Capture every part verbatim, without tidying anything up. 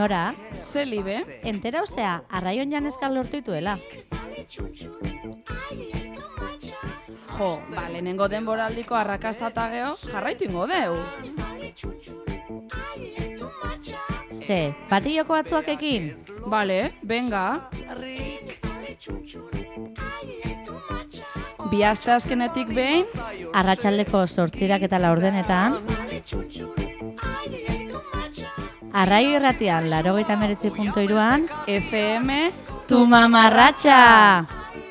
Nora? Ze libe? Entera osea, arraion janezkal lortu dituela. Jo, ba, lehenengo denboraldiko arrakasta eta geho, jarraitu ingo deu. Ze, patilloko batzuakekin? Bale, venga. Bi aste azkenetik behin, Arratsaldeko zortzirak eta laurdenetan, Arraio irratian, laurogeita hemeretzi puntu hiruan, F M, Tu mamarratxa!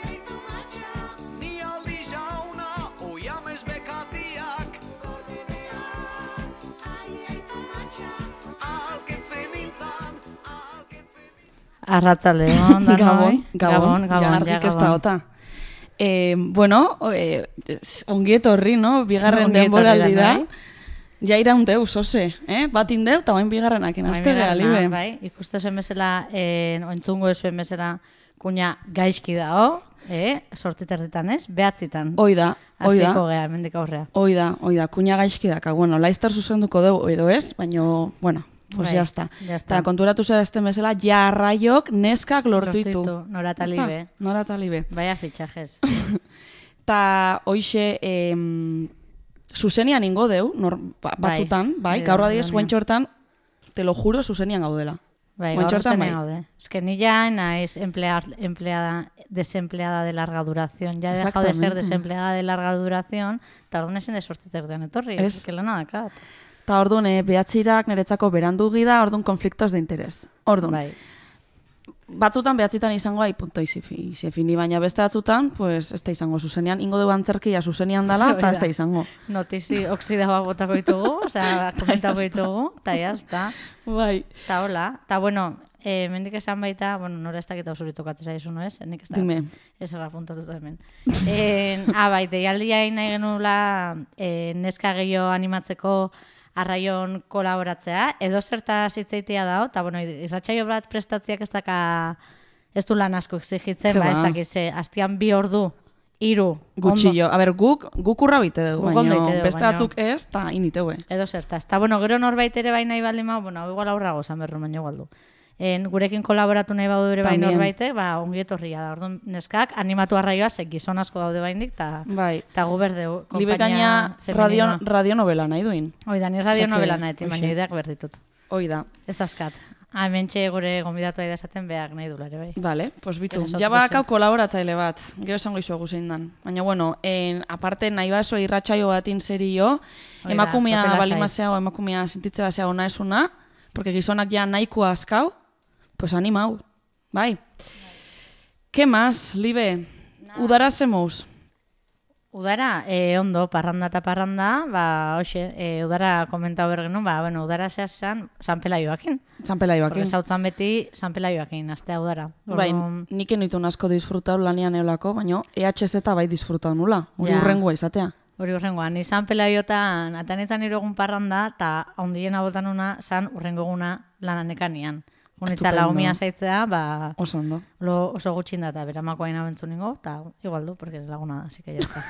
Arratsalde on, da Gabon, Gabon, Gabon, Gabon, ja, argik ez da ota. Eh, bueno, eh, ongi etorri, no? Bigarren Ongi etorri denboraldi da, da. bai. Ja iraundeu, sose, eh? Bat indeu, eta bain bigarrenakin, azte geha, libe. Bai, ikuste zuen bezala, eh, ointzungo zuen bezala, kuña gaizki dao, eh? Sortzi terditan ez, behatzitan. Hoi da, hoi da. Hasiko gea, mendik aurrea. Hoi da, hoi da, kuña gaizki daka. Bueno, laizter zuzenduko deu, edo ez, baino, bueno, pues Bai, jazta. jazta. Eta konturatu zera ezten bezala, jarraiok neskak lortu ditu. Nora talibe. Nora talibe. Vaya fichajes. Ta hoixe, em, zuzenian ingo deu, nor, ba, batzutan, bai, bai, gaur bai, adiez, bai. guentxo hortan, te lo juro, zuzenian gaudela. Bai, Guentxo gaur hortan, zenean bai. gaude. Es que ni ya naiz emplear, empleada, desempleada de larga duración. Ya he dejado de ser Exactamente. desempleada de larga duración, eta orduan ezin de sortziterdean etorri. Ez. Es que lana dakat. Ta orduan, eh, behatzirak niretzako berandu gida, orduan konfliktos de interes. Orduan, Bai. batzutan behatzitan izango ai punto izifi, izifini, baina beste batzutan, pues, ez da izango zuzenean, ingo du antzerkia zuzenean dala, eta ez da izango. Notizi oksidagoak botako ditugu, osea, komentako ditugu, eta jazta. Bai. Eta hola, eta bueno, eh, mendik esan baita, bueno, nora ez dakita osuritu katzea izu, no ez? Nik ez da. Dime. Ez erra puntatuta hemen. eh, ah, bai, deialdia egin nahi genula eh, neska gehiago animatzeko arraion kolaboratzea, edo zerta zitzaitia dao, eta bueno, irratsaio bat prestatziak ez daka, ez du lan asko exigitzen, Ke ba, ez ba. dakiz, eh, astian bi ordu, hiru, Gutxillo. A ber, guk, guk urra bite dugu, Guk ondo baina ite dugu, beste baino. batzuk ez, eta initeue. edo zertaz. Eta bueno, gero norbait ere bai nahi baldin ma, bueno, igual aurrago zan berru, baina igual du. En, gurekin kolaboratu nahi badu ere bai También. norbaite, ba, ongi etorria da. Orduan, neskak, animatu arraioa, ze gizon asko daude bainik, eta Bai. ta gu berdeu, Libe gaina radio, radionovela nahi duin. Hoi da, ni radio Osea que, novela nahetin, baina hoxe. ideak berditut. Hoi da. Ez azkat. Hementxe gure gonbidatu da esaten beak nahi dulare, bai. Vale, pues bitu. Erazatuko Ja zu. bakau kolaboratzaile bat. Gero esango izuegu zein dan. Baina bueno, en, aparte nahi baso irratsaio batin serio, Hoi da, emakumea topela balimazeago, emakumea sentitze bazeago ona esuna, porque gizonak ja nahiko askau, pues animau. Bai. ¿Qué más, Libe? Udara zemouz. Udara, eh, ondo, parranda eta parranda, ba, hoxe, eh, udara komentau bergenun, ba, bueno, udara zehazan, San Pelaioakin. San Pelaioakin. Porque zautzan beti San Pelaioakin, astea udara. Bai, Orduan, nik enitun asko disfrutau lanian eolako, baina E H Z bai disfrutau nula. Hori Ja. urrengoa izatea. hori urrengoan, ni San Pelaiotan, atanetan irogun parranda, eta ondiena botan una, san urrengo eguna lanan ekanian. Unitza Estupendo. laumia zaitzea, ba, Oso ondo. lo oso gutxin da, eta beramakoa inabentzu ningo, eta igual du, porque laguna da, así que ya está.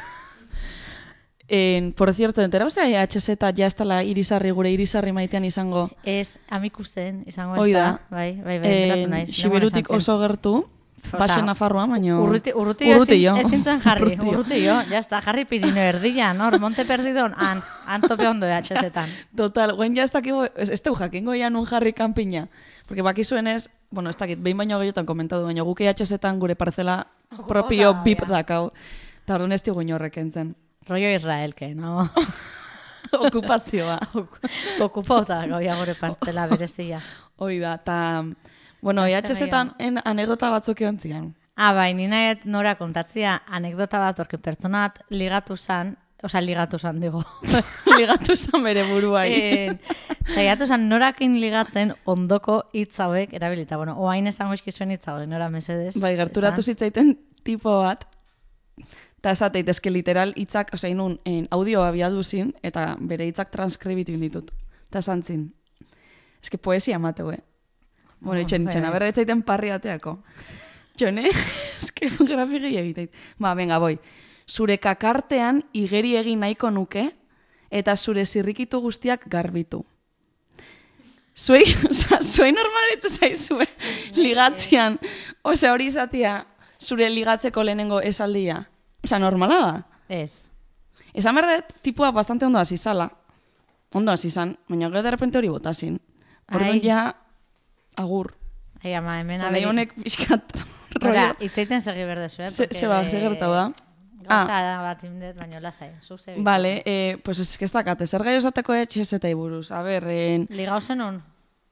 En, por cierto, enterauz E H Z ja ez dela irisarri gure irisarri maitean izango. Ez, amikusten, izango ez Hoi da, da. bai, bai, bai, enteratu En, naiz. Xiberutik Denbora esan oso gertu, Osea, Baxe Nafarroa, baino... Urruti, urruti Urrutillo. ezin, ezin zen jarri, Urrutillo. urrutillo, ya está, jarri Pirineo erdian, hor, Monte Perdidon, han, han tope ondo E H Z-tan. Total, guen ja ez dakigu, ez, ez teu jakingo ja nun jarri kanpina. Porque bakizuen ez, bueno, ez dakit, behin baino gehiotan komentatu, baina guk E H Z-tan gure parzela propio Oda, bip ja. dakau. Eta orduan ez digu inorrek entzen. Rollo Israel, que no? Okupazioa. Okupauta gauia gure partzela berezia. Hoi da, eta... Bueno, E H Z-tan en anekdota batzuk egon zian. Ah, bai, nina nora kontatzia anekdota bat, orke pertsona bat ligatu zan, osea, ligatu zan, digo. Ligatu zan bere buruari. Eh, saiatu zan norakin ligatzen ondoko hitz hauek erabilita. Bueno, oain esango eskizuen hitz hauek, nora mesedez. Bai, gerturatu esan. zitzaiten tipo bat, eta esateit, eske literal hitzak, osea, inun, en, audioa biadu zin, eta bere hitzak transkribitu ditut. Eta esan zin. Eske poesia mateu, eh? Bueno, Oh, itxen, bai, itxen, bai. aberra etzaiten parri ateako. Jone, eske grazi gehi egiteit. Ba, venga, boi. Zure kakartean igeri egin nahiko nuke, eta zure zirrikitu guztiak garbitu. zuei, oza, zuei normalitu zaizue ligatzean, oza, hori izatea, zure ligatzeko lehenengo esaldia. Oza, normala da. Ez. Esan behar dut, tipua bastante ondo hasi zala. Ondo hasi zan, baina gero de repente hori botazin. Orduan ja, agur. Ai, ama, hemen Zalei honek pixkat Hora, itzaiten segi berdezu, eh? Se ba, segertau da. Gauza da bat indet, baina lasai. Vale, eh, pues es que ez dakate, zer gai osateko etxezetei buruz. A ber, en... Ligau zenun?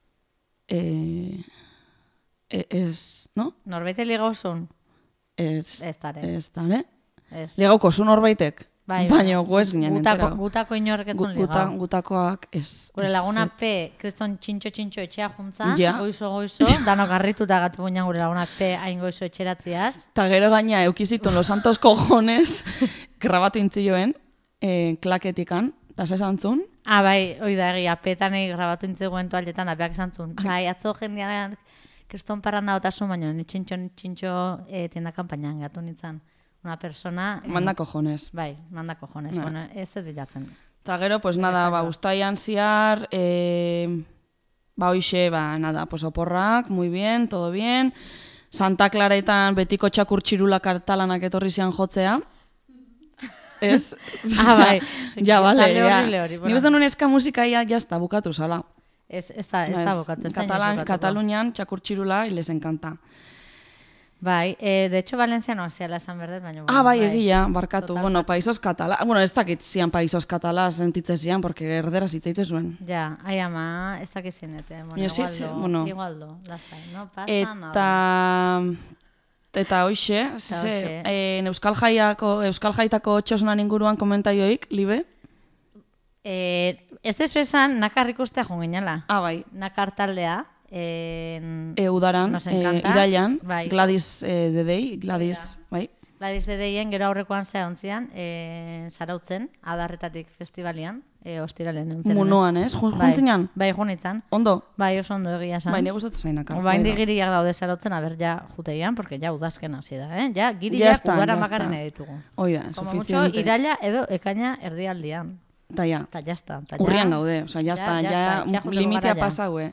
Eh, ez, no? Norbeite ligau zun? Ez, ez dare. Ez dare. Ez. Ligauko zu norbaitek. Bai, baina gu ez ginen gutako, entera. Gutako inorreketzun ligau. Guta, gutakoak ez. Gure laguna P, kriston txintxo-txintxo etxea juntza, ja. goizo-goizo, danok garrituta gatu guinan gure lagunak P hain goizo etxeratziaz. Ta gero gaina eukizitun Los Santos cojones grabatu intzioen, eh, klaketikan, eta zesantzun. Ah, bai, hoi da egia, petanei grabatu intziguen toaletan, da beak esantzun. Bai, atzo jendean kriston parranda otasun, baina nitxintxo, nitxintxo eh, tienda kampainan gatu nintzen. Una persona... Eh, manda cojones. Bai, manda cojones. No. Bueno, ez ez bilatzen. Ta gero, pues nada, ba, ustaian ziar, eh, ba, hoixe, ba, nada, pues oporrak, muy bien, todo bien. Santa Claretan betiko txakur txirula kartalanak etorri zian jotzea. Ez? Ah, bai. Ja, bale, ja. Hori, Nik uste nuen eska musika ia jazta bukatu zala. Ez, ez da, ez da bukatu. Ez Katalan, Katalunian txakur txirula, y les encanta. Bai, eh, de hecho, Valenciano hasiala esan berdet, baina... Bueno, ah, bai, bai, egia, barkatu. Total. Bueno, paisos katala... Bueno, ez dakit zian paisos katala sentitze zian, porque erderaz hitzaite zuen. Ja, ai ama, ez dakit zienete. Bueno, sí, igualdo, sí, bueno. igualdo, lasai, no pasa eta... nada. Eta hoxe, ze, eh, Euskal Jaiako, Euskal Jaitako txosnan inguruan komentaioik, Libe? Eh, ez dezu esan, nakar ikustea junginela. Ah, bai. Nakar taldea. En... E, udaran, e, irailan, bai. Gladys e, Dedei, Gladys, bai. Gladys Dedeien gero aurrekoan zehontzian, e, zarautzen, adarretatik festivalian, e, ostiralen entzeren. Munoan, ez? Juntzinan? Bai, bai junitzen. Ondo? Bai, oso ondo egia esan. Bai, neguzatzen zainaka. Bai, indigiriak daude zarautzen, aber ja juteian, porque ja udazken hasi da, eh? Ja, giriak udara makaren editugu. Oida, suficiente. Como mucho, iraila edo ekaina erdialdian. Ta ja. Ta jazta. Urrian daude, oza, jazta, ja, ja, ja limitea pasau, eh?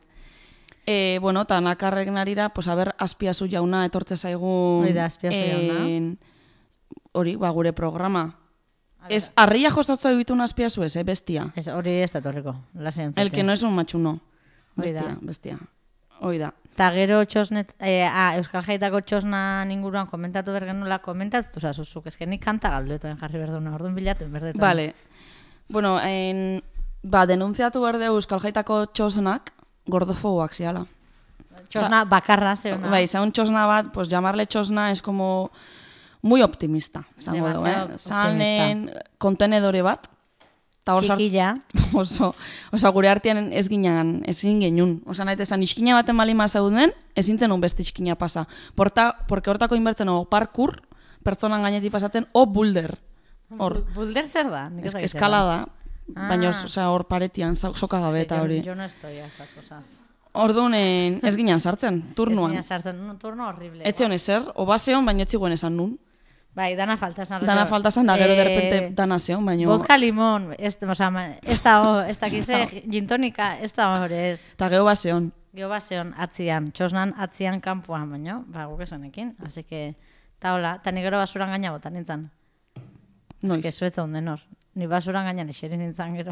E, bueno, eta nakarrek narira, pues, haber, Azpiazu jauna etortze zaigun... Hori da, Azpiazu jauna. Hori, ba, gure programa. Ez, arria jostatu egitun Azpiazu ez, eh, bestia. Ez, hori ez da torriko, lasean zute. El que no es un machuno. Bestia, bestia. Hoi da. Ta gero txosnet, eh, ah, Euskal Jaitako txosnan inguruan komentatu bergenula, komentatu zazuzuk, ezken nik kanta galduetoen jarri berduna, orduan bilatu berdetoen. Vale. Bueno, en, ba, denuntziatu berde Euskal Jaitako txosnak, gordofoguak ziala. Txosna o sea, bakarra, zeuna. Bai, zeun txosna bat, pues llamarle txosna es como muy optimista, zango du, eh? Zanen kontenedore bat. Txikilla. Oso, oso, gure artean ez ginean, ez ginen, osa nahi tezan, iskina baten malima zauden, ezintzen un beste iskina pasa. Porta, porque hortako inbertzen o parkur, pertsonan gainetik pasatzen, o bulder. Hor. Bulder zer da? Es, eskalada. Ah. Baina, osea, hor paretian, soka gabe eta hori. Jo no estoy a esas cosas. Orduan, ez ginen sartzen, turnuan. Ez ginen sartzen, un turno horrible. Etxe hon ezer, oba zeon, baina etxiguen esan nun. Bai, dana falta esan. Dana falta esan, da gero eh, de repente dana zeon, baina... Vodka limon, ez da ez da gize, gintonika, ez da hori ez. Eta geho baseon. Geho baseon, atzian, txosnan atzian kanpoan, baina, ba, guk esanekin. Así que, ta hola, eta ni gero basuran gaina botan nintzen. Noiz. Ez que zuetza honden hor. Ni basuran gainan eserin nintzen gero.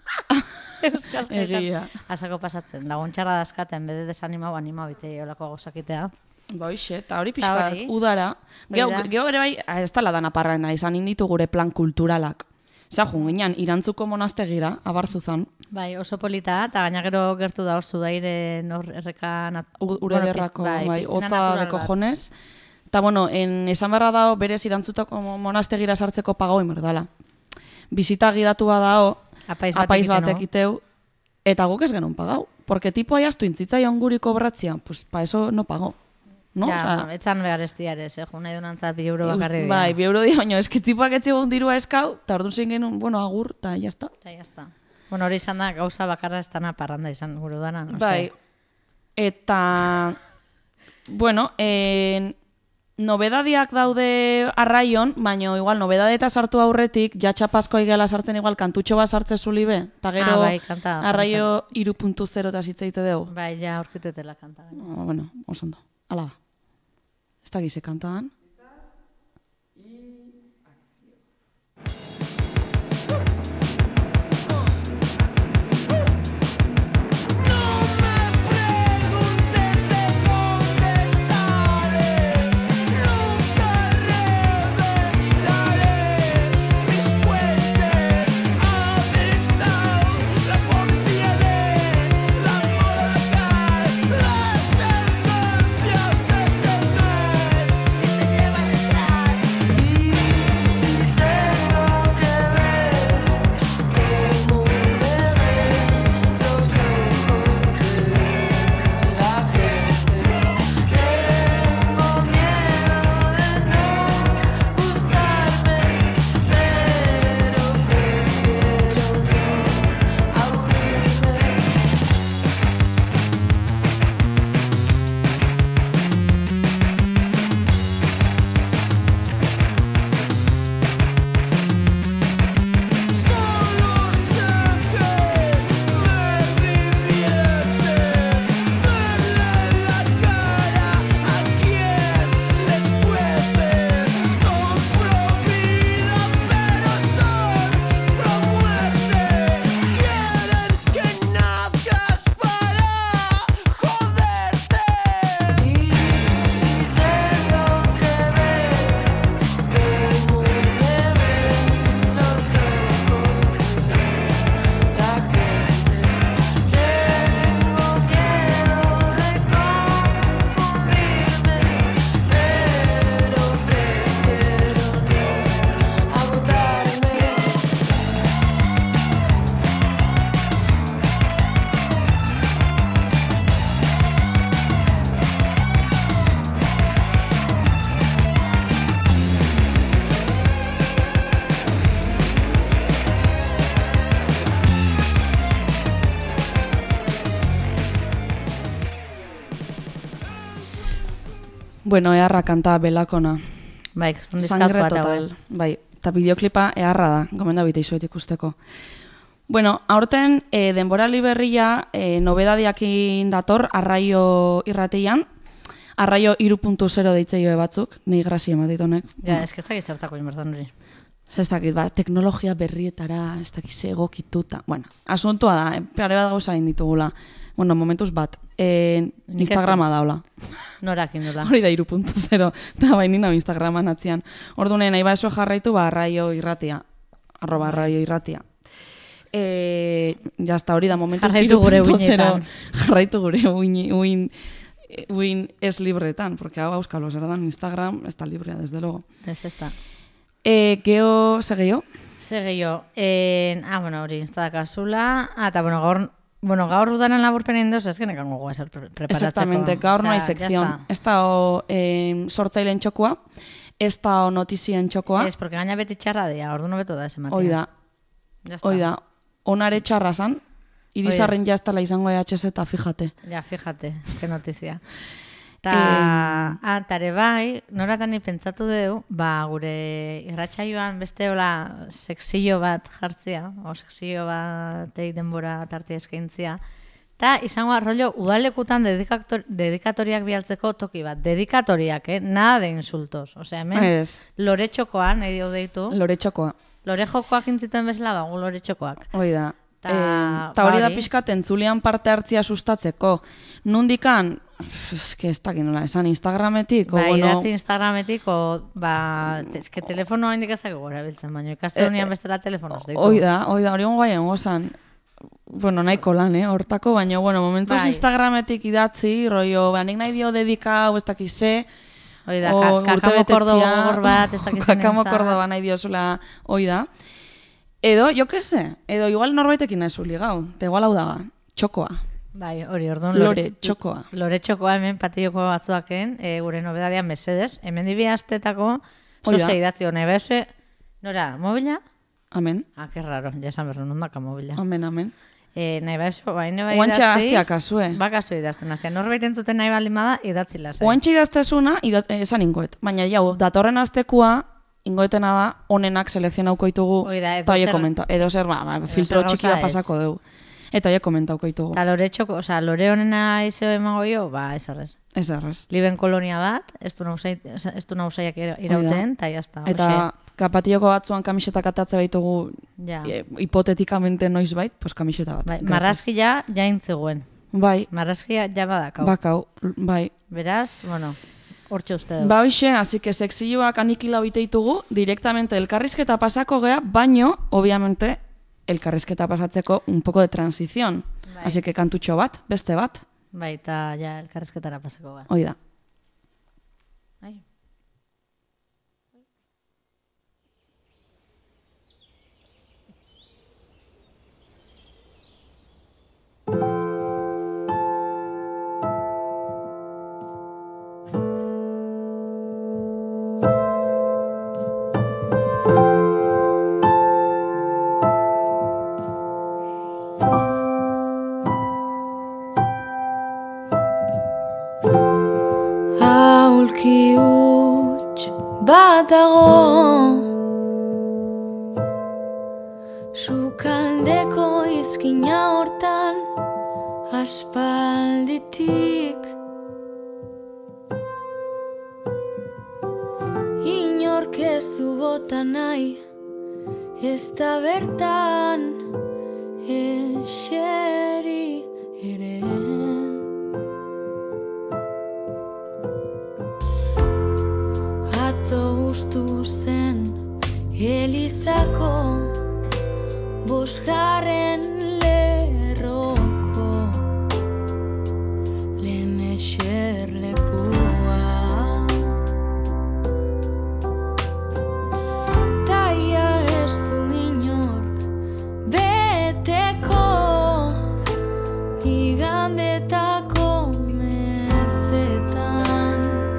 Euskal Jaitan. Asako pasatzen. Laguntxarra dazkaten, bede desanimau, animau bite olako gozakitea. Ba, hoxe, eta hori pixka udara. Geho ere bai, ez tala dana parrena, izan inditu gure plan kulturalak. Zer, junginan, Irantzuko monastegira, abarzuzan. Bai, oso polita, eta gaina gero gertu da hor zudaire nor errekan... Ure derrako, bai, hotza de cojones. Eta, bueno, en esan berra dao, berez Irantzutako monastegira sartzeko pagau imerdala. Bizita gidatu badao, apaiz, apaiz batek iteu, eta guk ez genuen pagau. Porque tipo aiaztu intzitzaion guri kobratzia, pues pa eso no pagau. No? Ja, o sea, no, etzan begarestiares, eh? Juna edunantzat bi euro bakarri dira. Bai, bi euro dira, baina eski tipoak etzigun dirua eskau, eta ordu zein genuen, bueno, agur, eta jazta. Eta jazta. Bueno, hori izan da, gauza bakarra ez dana parranda izan guru dana. No bai, eta, bueno, en... nobedadiak daude arraion, baina igual nobedadeta sartu aurretik, jatxapazkoa igela sartzen igual kantutxo bat sartze zulibe, eta gero ah, bai, kanta, arraio hiru puntu zero eta zitzaite dugu. Bai, ja aurkituetela kanta. Oh, bueno, osondo. Ala ba. Ez da gize kantadan. Bueno, eharra kanta belakona. Bai, kriston diskatu Sangre bat total. Bai, eta bideoklipa eharra da, gomenda bite izuet ikusteko. Bueno, aurten e, denborali berria e, nobedadiakin dator arraio irrateian. Arraio hiru puntu zero deitzeioe batzuk, ni grazia ematit honek. Ja, eske ez dakit zertako inbertan hori. Ez dakit, ba, teknologia berrietara, ez dakit ze egokituta. Bueno, asuntua da, eh, pare bat gauza egin ditugula. Bueno, momentuz bat, eh, Instagrama daula. Norak indula. Hori da hiru puntu zero, eta baini nau Instagraman atzian. Orduan, nahi ba esue jarraitu, ba, arraio irratia. Arroba arraio irratia. Eh, jazta hori da momentuz Jarraitu gure uinetan. Jarraitu gure uin, uin, uin ez libretan, porque hau euskalo, zer dan Instagram, ez da librea, desde luego. Ez ez da. Eh, geho, ze gehiago? Ze gehiago. Eh, ah, bueno, hori, instalakazula. Ah, eta, bueno, gaur, bueno, gaur udanan laburpenen indoz, ez genekan gogoa eser preparatzeko. Exactamente, gaur no hay sección. Ez da o eh, sortzailen txokoa, ez da o notizien txokoa. Ez, porque gaina beti txarra dea, ordu no beto da ese matia. Hoi da, hoi da. Onare txarra zan, irizarren jaztala izango E H Z eta fíjate. Ja, fíjate, eske notizia. Ta, eh, ah, tare bai, noratan ni pentsatu deu, ba, gure irratsaioan beste hola sexillo bat jartzea, o sexillo bat teik denbora tarte eskaintzia, ta izango arrollo udalekutan dedikator, dedikatoriak bialtzeko toki bat, dedikatoriak, eh? Nada de insultos, osea, hemen es. loretxokoa, nahi dio deitu. Loretxokoa. Lorejokoak intzituen bezala, ba, gu loretxokoak. Hoi da. Ta, eh, ta hori da hori. pixkat entzulian parte hartzia sustatzeko. Nundikan, eske ez dakit nola, esan Instagrametik, o Ba, bueno... idatzi Instagrametik, o, ba, eske telefonoa indik ezak gora biltzen, baina ikastelunian Eh, bestela telefonoz deitu. Hoi da, hoi da, hori ongoa jengo zan. Bueno, nahiko lan, eh, hortako, baina, bueno, momentuz Bai. Instagrametik idatzi, rollo, ba, nik nahi dio dedika, ez dakiz ze, Hoi da, o ka- kakamo kordo gogor bat, ez dakiz kakamo kordo ba nahi diozula, hoi da. Edo, jo que se, edo igual norbaitekin nahi zu ligau, te igual hau daga, txokoa. Bai, hori, orduan Lore, txokoa. Lore txokoa hemen patilloko batzuaken, e, gure nobedadean mesedez, hemen dibi astetako, Hoi da. zoze idatzi hone, bezue, nora, mobila? Amen, Ah, que raro, ya esan berro, nondaka mobila. amen, amen. E, nahi ba eso, baina bai Oantxe idatzi. hastia kasue. Bakazu idazten hastia. Norbait entzuten nahi baldin bada, idatzi lasai. Oantxe idaztezuna, idat, esan ingoet. Baina jau, datorren astekua, ingoetena da, onenak selekzionauko ditugu, eta oie komenta. Edo zer, ba, ba, filtro txiki bat pasako dugu. Eta oie komentauko ditugu. Eta lore txoko, oza, lore honena izeo emango jo, ba, ez arrez. Ez errez. Liben kolonia bat, ez du nausaiak irauten, eta jazta. Eta kapatioko batzuan kamisetak atatze baitugu ja. e, hipotetikamente noiz bait, pues kamiseta bat. Bai, marrazkia jaintzegoen. Bai. Marrazkia ja badakau. Bakau, bai. Beraz, bueno, hortxe uste du. Ba hoxe, así que sexilloak anikila biteitugu, directamente elkarrizketa pasako gea, baino, obviamente, elkarrizketa pasatzeko un poco de transición. Bai. Así que kantutxo bat, beste bat. Bai, eta ja elkarrizketara pasako gea. Hoi da. Bai. Aulki huts bat dago sukaldeko izkina hortan aspalditik inork ez du bota nahi ez da bertan eseri ere. Ustu zen Elizako bosgarren lerroko lehen eserlekua taia ez du inork beteko igandetako mesetan.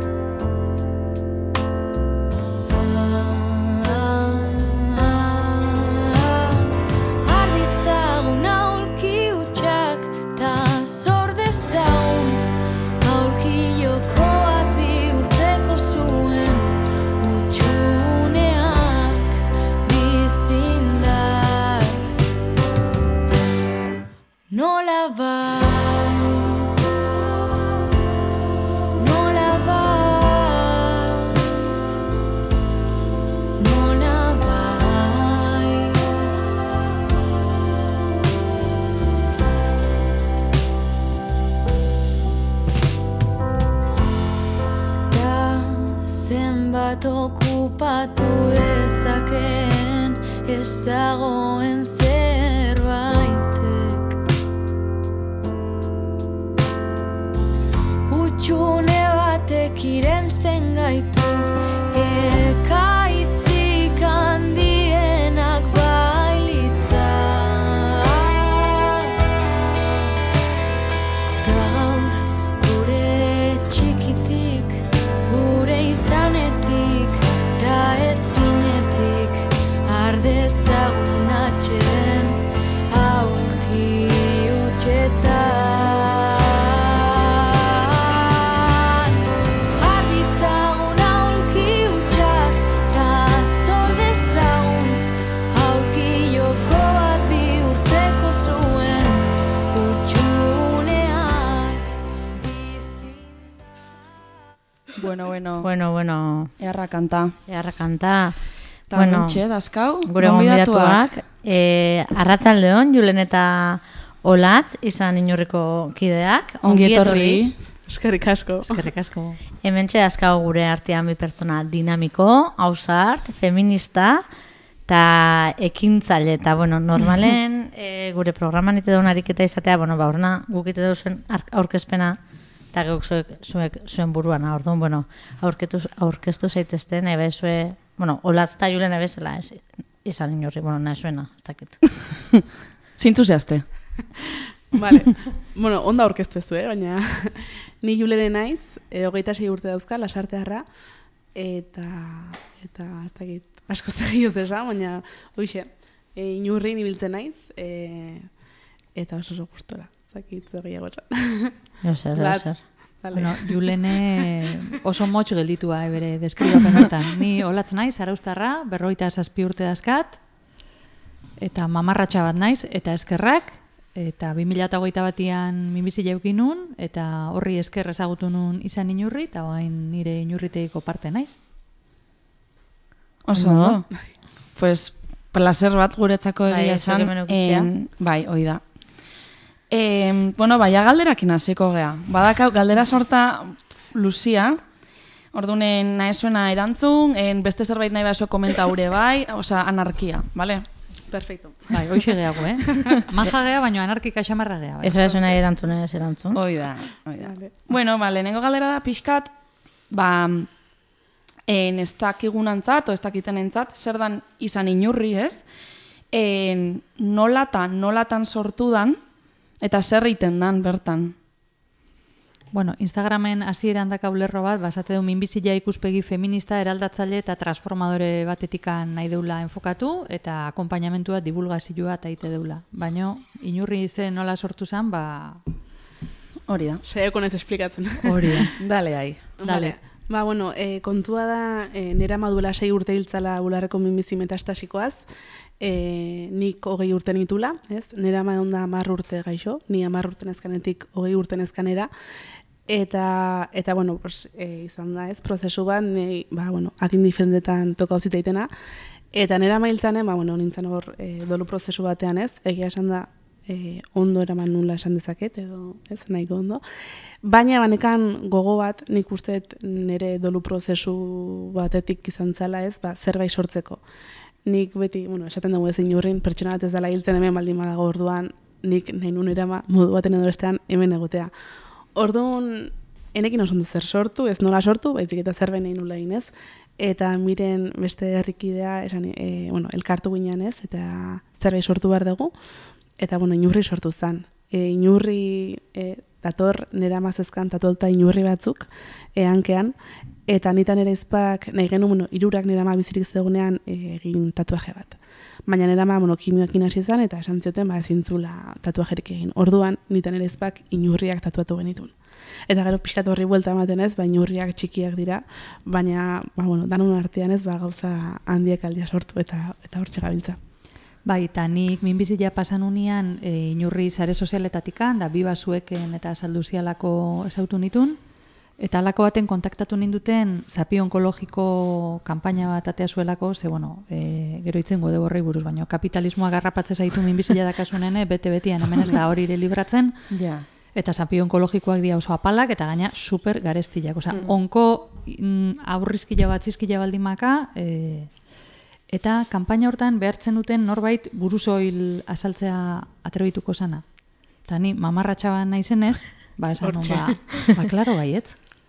Nola bait, nola bait, nola bait. Da zenbat okupatu dezakeen ez dagoen zerbait. Txune batek irentzen gaitu ekaitzik handienak bailitza ta gaur gure txikitik gure izanetik ta ezinetik ardezagun atxeden aurki utxetan. Bueno, bueno. Bueno, bueno. Earra kanta. Earra kanta. Ta bueno, mentxe, dazkau. Gure gonbidatuak. E, Arratsaldeon, Julen eta Olatz, izan Inurriko kideak. Ongi etorri. Eskerrik asko. Eskerrik asko. Hementxe dazkau gure artean bi pertsona dinamiko, ausart, feminista, eta ekintzaile. Eta, bueno, normalen e, gure programan ite daun ariketa izatea, bueno, ba, horna gukite dauzen aurkezpena, eta geuk zuek, zuek zuen buruan, orduan, bueno, aurketu, aurkeztu zaitezten, ebe zue, bueno, Olatz eta Julen ebezela, ez, izan Inurri, bueno, nahi zuena, ez dakit. Zintzu zehazte. Vale. Bueno, onda aurkeztu ez du, eh? Baina ni Julene naiz, e, hogeita sei urte dauzka, lasartearra, eta, eta, ez dakit, asko zegioz esan, baina, hoxe, e, Inurrin ibiltzen naiz, e, eta oso oso gustora. Zakit gehiago esan. Jo, zer, Lat, zer. dale. Bueno, Julene oso motx gelditua eh, bere deskribapen honetan. Ni olatz naiz, arauztarra, berroita zazpi urte dazkat, eta mamarratxa bat naiz, eta eskerrak, eta bi mila hogeita batian minbizi jaukinun, eta horri esker ezagutu nun izan inurri, eta bain nire inurriteiko parte naiz. Oso Ondo. ondo. Pues, placer bat guretzako Bai, egia ez esan. hemen edukitzea. en- Bai, hoi da. En, bueno, baina galderakin hasiko gea. Badakau, galdera sorta pf, luzia, ordunen nahi zuena erantzun, en beste zerbait nahi baso komenta ure bai, osea, anarkia, vale? Perfecto. Bai, hoxe gehago, eh? Maja gea, baina anarkika xamarra gea. Bai. Ez da zuen nahi erantzun, ez erantzun. Hoi da, hoi da. Vale. Bueno, ba, lehenengo galdera da pixkat, ba, en ez dakigunantzat, o ez dakitenentzat, zer dan izan inurri, ez? En, nolatan, nolatan sortu dan, eta zer egiten dan bertan. Bueno, Instagramen hasieran dakau lerro bat, basate du minbizia ikuspegi feminista eraldatzaile eta transformadore batetikan nahi deula enfokatu, eta akompainamentua, divulgazioa eta ite deula. Baina, inurri zen nola sortu zen, ba, Hori da. Saiako naiz esplikatzen. hori da. Dale, ai. Dale. Ba, bueno, e, kontua da, e, nera maduela sei urte hiltzala bularreko minbizi metastasikoaz, e, nik hogei urte nitula, ez? Nera maionda hamar urte gaixo, ni hamar urte nezkanetik hogei urte nezkanera, eta, eta bueno, pues, e, izan da, ez? Prozesu bat, nei, ba, bueno, adin diferentetan toka utzitaitena, eta nera mailtzanen, ba, bueno, nintzen hor e, dolu prozesu batean, ez? Egia esan da, e, ondo eraman nula esan dezaket, edo, ez, nahiko ondo. Baina banekan gogo bat, nik usteet nire dolu prozesu batetik izan zala, ez, ba, zerbait sortzeko. Nik beti, bueno, esaten dugu ezin urrin, pertsona bat ez dela hiltzen hemen baldin badago orduan, nik nahi nun erama modu baten edo bestean hemen egotea. Orduan, enekin oso ondo zer sortu, ez nola sortu, baizik eta zerbait nahi nula egin, ez. Eta miren beste herrikidea, esan, e, bueno, elkartu ginean, ez, eta zerbait sortu behar dugu, eta, bueno, inurri sortu zen. E, inurri e, dator nera mazezkan tatolta inurri batzuk, e, hankean, eta nitan ere izpak, nahi genu, bueno, irurak nera ma bizirik zegoenean e, egin tatuaje bat. Baina nera ma, bueno, kimioekin hasi zen, eta esan zioten, ba, ezintzula tatuajerik egin. Orduan, nitan ere izpak inurriak tatuatu genitun. Eta gero pixkat horri buelta ematen ez, ba, inurriak txikiak dira, baina, ba, bueno, danon artean ez, ba, gauza handiek aldia sortu, eta eta hortxe gabiltza. Bai, eta nik minbizia pasan unian e, inurri sare sozialetatikan, da bi basueken eta salduzialako ezautu nitun, eta alako baten kontaktatu ninduten zapi onkologiko kanpaina bat atea zuelako, ze, bueno, e, gero itzen gode horrei buruz, baina kapitalismoa garrapatze zaitu minbizia dakasunene, bete-betian hemen ez da hori ere libratzen, Ja. eta zapi onkologikoak dira oso apalak, eta gaina super garestiak. Osa, onko mm, aurrizkila bat zizkila baldimaka, e, eta kanpaina hortan behartzen duten norbait buruzoil azaltzea atrebituko sana. Eta ni mamarratxa bat naizenez, ba, esan non, ba, ba, klaro baiet.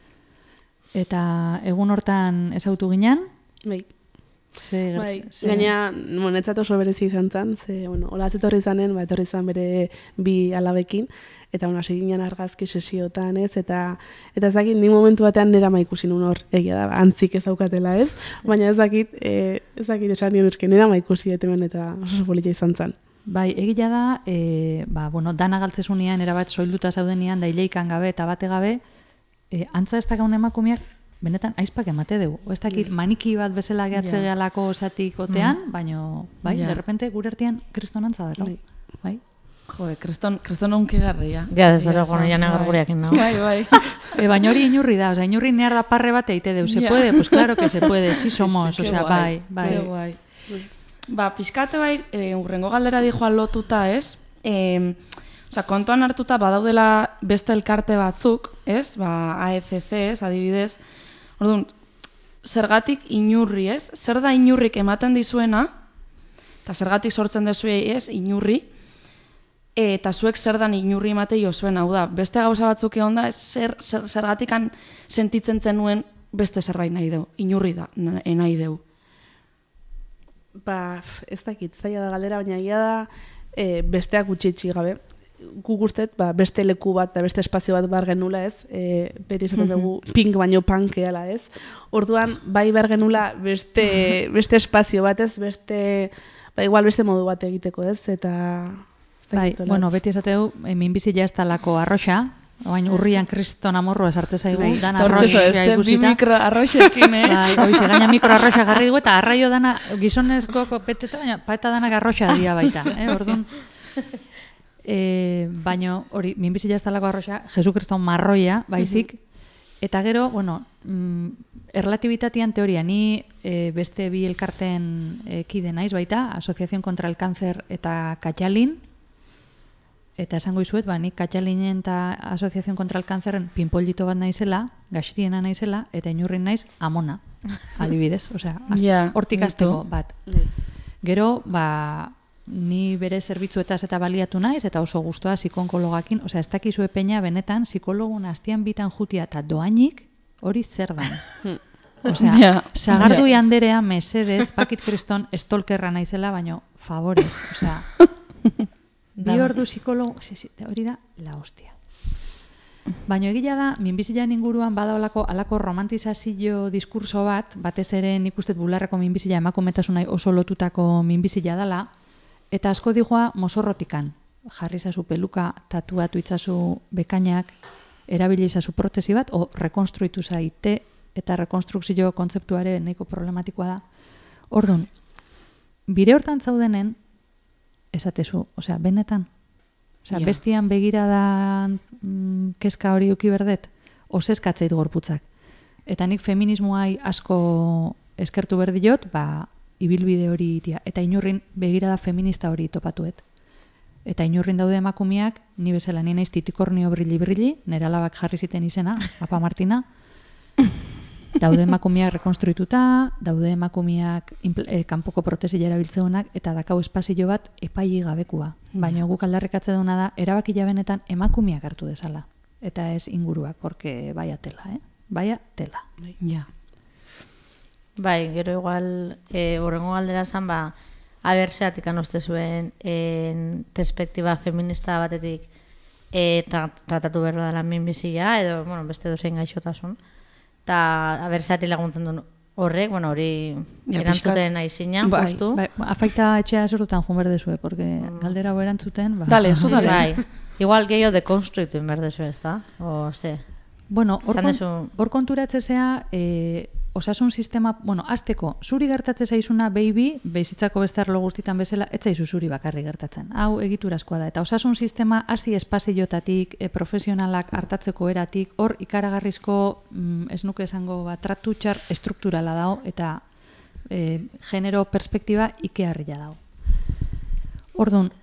Eta egun hortan ezautu ginen, Bai. ze, Bai, ze, gaina, monetzat oso berezi izan zen, ze, bueno, olatz etorri zanen, ba, etorri zan bere bi alabekin, eta, bueno, hasi ginen argazki sesiotan, ez, eta, eta ezakit, ni momentu batean nera ma ikusi nun hor, egia da, ba, antzik ez daukatela, ez, baina ezakit, e, ezakit esan nion eski, nera ma ikusi etemen, eta oso polita izan zen. Bai, egia da, e, ba, bueno, dana galtzezunean, erabat soilduta zaudenian, da ileikan gabe eta bate gabe, e, antza ez dakaun emakumeak, benetan aizpak emate dugu. Ez dakit maniki bat bezala gehatze Ja. galako osatik otean, baino, bai, Ja. de repente gure artean kristonantza dakau. Bai. Bai. Jo, kriston, kriston unkigarria. Ja, ez dara Egia gona esan, jana bai. garguriakin nago. Bai, bai. E, baina hori inurri da, oza, inurri nehar da parre bat eite deu. Se Ja. puede? Pues claro que se puede, sí somos, Qué osea, bai, bai. Qué guai. Ba, pixkate bai, e, urrengo galdera dijoa lotuta, ez? E, Osa, kontuan hartuta badaudela beste elkarte batzuk, ez? Ba, A E C C, ez, adibidez. Orduan, zergatik inurri, ez? Zer da inurrik ematen dizuena, eta zergatik sortzen dezuei, ez, inurri, e, eta zuek zer dan inurri ematei osuen, hau da, beste gauza batzuk egon da, ez, zer, zer, zergatikan sentitzen zenuen beste zerbait nahi deu, inurri da, na- nahi deu. Ba, f- ez dakit, zaila da galdera, baina egia da e, besteak gutxitxi gabe. Gu guztet, ba, beste leku bat, da beste espazio bat bar genula, ez? E, beti esaten dugu pink baino punk eala, ez? Orduan, bai bar genula beste, beste espazio bat, ez? Beste, ba, igual beste modu bat egiteko, ez? Eta, ez Bai, bueno, beti esateu, minbizia ez talako arroxa, oain urrian kriston amorroa esarte zaigu, Bai. dan Tortxezo, arroxa ez bi ikusita. mikro arroxekin, eh? Bai, oize, gaina mikro arroxa jarri dugu, eta arraio dana, gizonezko peteta, baina paeta danak arroxa dia baita, eh, orduan. E, baino, hori, minbizia ez talako arroxa, Jesu Kriston marroia, baizik, eta gero, bueno, mm, erlatibitatean teoria, ni e, beste bi elkarten e, kide naiz baita, Asociación contra el Cáncer eta Katxalin, eta esango izuet, ba, nik Katxalinen eta Asociación contra el Cáncerren pinpollito bat naizela, gaxtiena naizela, eta inurrin naiz amona, adibidez, osea, ast- Ja, hortik nitu. hasteko bat. Gero, ba, ni bere zerbitzuetaz eta baliatu naiz, eta oso gustoa psikonkologakin, osea, ez dakizue peña benetan, psikologun astian bitan jutia eta doainik, hori zer dan. Osea, Ja, sagardui ja. anderea mesedez, bakit kriston estolkerra naizela, baino, favorez, osea, bi ordu psikologo, si, si, hori da, la hostia. Baina egia da, minbiziaren inguruan badaolako alako romantizazio diskurso bat, batez ere nik uste bularreko minbizia emakumetasunai oso lotutako minbizia dela, eta asko dijoa mozorrotikan. Jarri zazu peluka, tatuatu itzazu bekainak, erabili izazu protesi bat, o rekonstruitu zaite, eta rekonstrukzio kontzeptuare nahiko problematikoa da. Orduan, bire hortan zaudenen, esatezu, osea, benetan, osea, Ja. bestian begiradan mm, kezka hori uki berdet, oseskatzeit gorputzak. Eta nik feminismoai asko eskertu berdiot, ba, ibilbide hori itia. Eta inurrin begirada feminista hori topatuet. Eta inurrin daude emakumeak, ni bezala ni naiz titikornio brilli-brilli, nera alabak jarri ziten izena, Apa Martina. Daude emakumeak rekonstruituta, daude emakumeak impl- eh, kanpoko protesila erabiltzeunak, eta dakau espazio bat epaili gabekua. Baina guk aldarrikatze duna da, erabaki benetan emakumeak hartu dezala. Eta ez inguruak, porque baia tela, eh? Baia tela. Ja. Bai, gero igual, e, horrengo galdera zan, ba, aber zeatik anoste zuen en perspektiba feminista batetik e, tra tratatu behar dela minbizia, edo, bueno, beste dozein gaixotasun. Eta aber zeatik laguntzen duen horrek, bueno, hori Ja, erantzuten aizina, Bai, justu. Bai, afaita etxea esortutan jun berdezue, porque galdera hau erantzuten, ba... Dale, zu dale. Bai, igual gehiago dekonstruitu behar dezu, ez da? O, ze? Bueno, hor, Esan kon, dezu- hor konturatzezea, e, osasun sistema, bueno, azteko, zuri gertatze zaizuna baby, behizitzako beste arlo guztitan bezala, ez zaizu zuri bakarri gertatzen. Hau egiturazkoa da. Eta osasun sistema hasi espaziotatik, e, profesionalak hartatzeko eratik, hor ikaragarrizko, mm, ez nuke esango, ba, tratu txar estrukturala dago, eta e, genero perspektiba ikeharria dago. Orduan,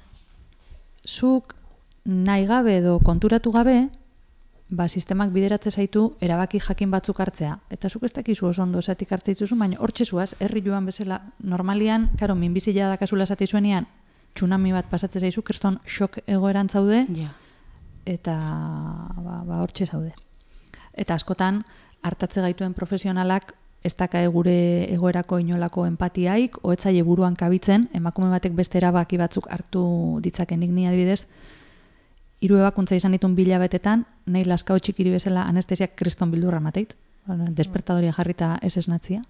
zuk nahi gabe edo konturatu gabe, ba, sistemak bideratze zaitu erabaki jakin batzuk hartzea. Eta zuk ez dakizu oso ondo esatik hartze dituzu, baina hortxe zuaz, herri joan bezala, normalian, karo, minbizia dakazula esate zuenean, tsunami bat pasatze zaizu, kriston shock egoeran zaude, Ja. eta ba, ba hortxe zaude. Eta askotan, hartatze gaituen profesionalak ez dakae gure egoerako inolako empatiaik, oetzaile buruan kabitzen, emakume batek beste erabaki batzuk hartu ditzakenik ni adibidez, hiru ebakuntza izan ditun bilabetetan, nahi laskao txikiri bezala anestesiak kriston bildurra mateit, despertadoria jarrita ez esnatzia.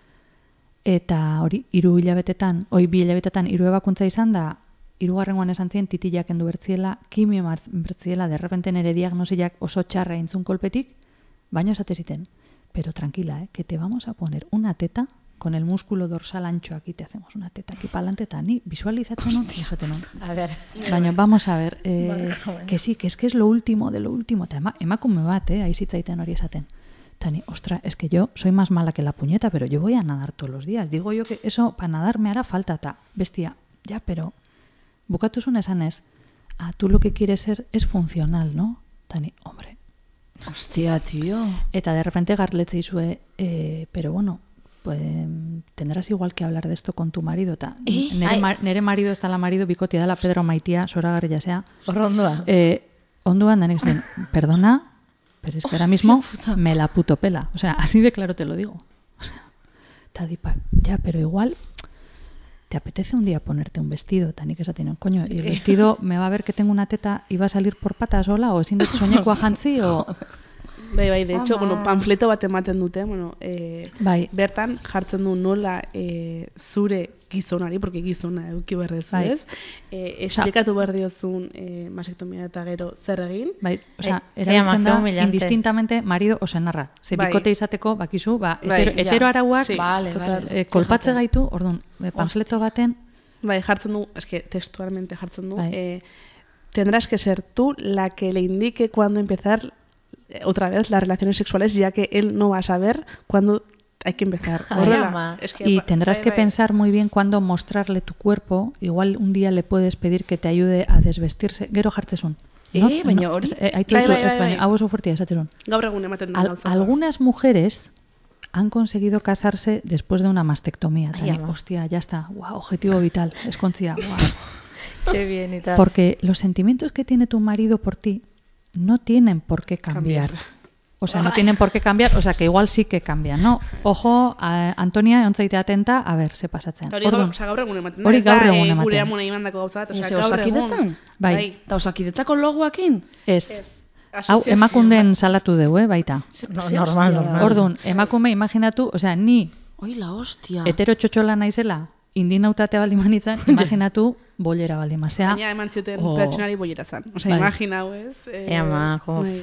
Eta hori, hiru hilabetetan, hoi bi hilabetetan hiru ebakuntza izan da, hirugarrengoan esan zien titillak endu bertziela, kimio bertziela, derrepente nere diagnosiak oso txarra intzun kolpetik, baina esate ziten, pero tranquila, eh, que te vamos a poner una teta con el músculo dorsal ancho aquí, te hacemos una teta aquí para adelante, eta ni visualizatzen non, esaten non. A ver, Baina, vamos a ver, eh, Vale, joven. que sí, que es que es lo último de lo último. Eta ema, emakume bat, eh, aizitzaiten hori esaten. Eta ni, ostra, es que yo soy más mala que la puñeta, pero yo voy a nadar todos los días. Digo yo que eso, para nadar me hará falta. Ta, bestia, ya, pero bukatu zuen esanez, ah, tú lo que quieres ser es funcional, ¿no? Eta ni, hombre. Hostia, tío. Eta de repente garletze izue, eh, pero bueno, pues tendrás igual que hablar de esto con tu marido. Eta, Eh? nere, Ai. ma, nere marido ez dala marido bikotia dela Pedro Maitia, zoragarria zea. horrondua. Eh, onduan danek zen, perdona, pero es que ahora mismo me la puto pela. O sea, así de claro te lo digo. O sea, ta dipa, ya, pero igual te apetece un día ponerte un vestido, ta nik esaten, coño, y el vestido me va a ver que tengo una teta y va a salir por patas sola, o ezin dut soinekoa jantzi, o... Bai, bai, de hecho, bueno, panfleto bat ematen dute, bueno, eh, Bai. bertan jartzen du nola eh, zure gizonari, porque gizona eduki berrez, Bai. ez? Eh, esplikatu behar diozun eh, masektomia eta gero zer egin. Bai, osea, Ai, erabiltzen ea, da humillante. indistintamente marido o senarra. Ze Bai. bikote izateko, bakizu, ba, Bai, hetero, ja. hetero arauak Sí, Vale, total. vale. eh, kolpatze gaitu, orduan, eh, panfleto baten, Bai, jartzen du, eske textualmente jartzen du, Bai. eh, tendrás que ser tú la que le indique cuándo empezar eh, otra vez las relaciones sexuales, ya que él no va a saber cuándo hay que empezar. Ay, Horrela, ama. es que y ba- tendrás bai, que bai. pensar muy bien cuándo mostrarle tu cuerpo. Igual un día le puedes pedir que te ayude a desvestirse. Gero jartzezun. Eh, baina hori? ez, eh, aitu, Bai, aitu, bai, ez, bai, baina bai. hau oso fuertia esatezun. Gaur egun ematen da Al- gauza. algunas mujeres han conseguido casarse después de una mastectomía. Ai, Tani, ama. hostia, ya está. Wow, objetivo vital. Eskontzia. Wow. Qué bien y tal. Porque los sentimientos que tiene tu marido por ti no tienen por qué cambiar. Cambiar. O sea, no tienen por qué cambiar, o sea, que igual sí que cambian, ¿no? Ojo, a, Antonia, ontzaite atenta, a ver, ze pasatzen. Eta hori gaur, Orduan, osea, gaur egun ematen da. hori ez da, gaur egun eh, ematen. Gure amona imandako gauza bat, osea, Ese, gaur egun. osakidetzan? Bai. Eta osakidetzako logoakin? ez. Hau, Asoziazio emakunden salatu dugu, eh, baita. No, normal, normal. Orduan, emakume, imaginatu, o sea, ni Oi, la hostia. hetero txotxola naizela, indinautate baldin manitzen, imaginatu bollera baldin mazea. Gaina eman zioten Oh. pertsonari bollera zan. Osea, Bai. imagina, hau ez? Eh, Ea, ma, jo. bai.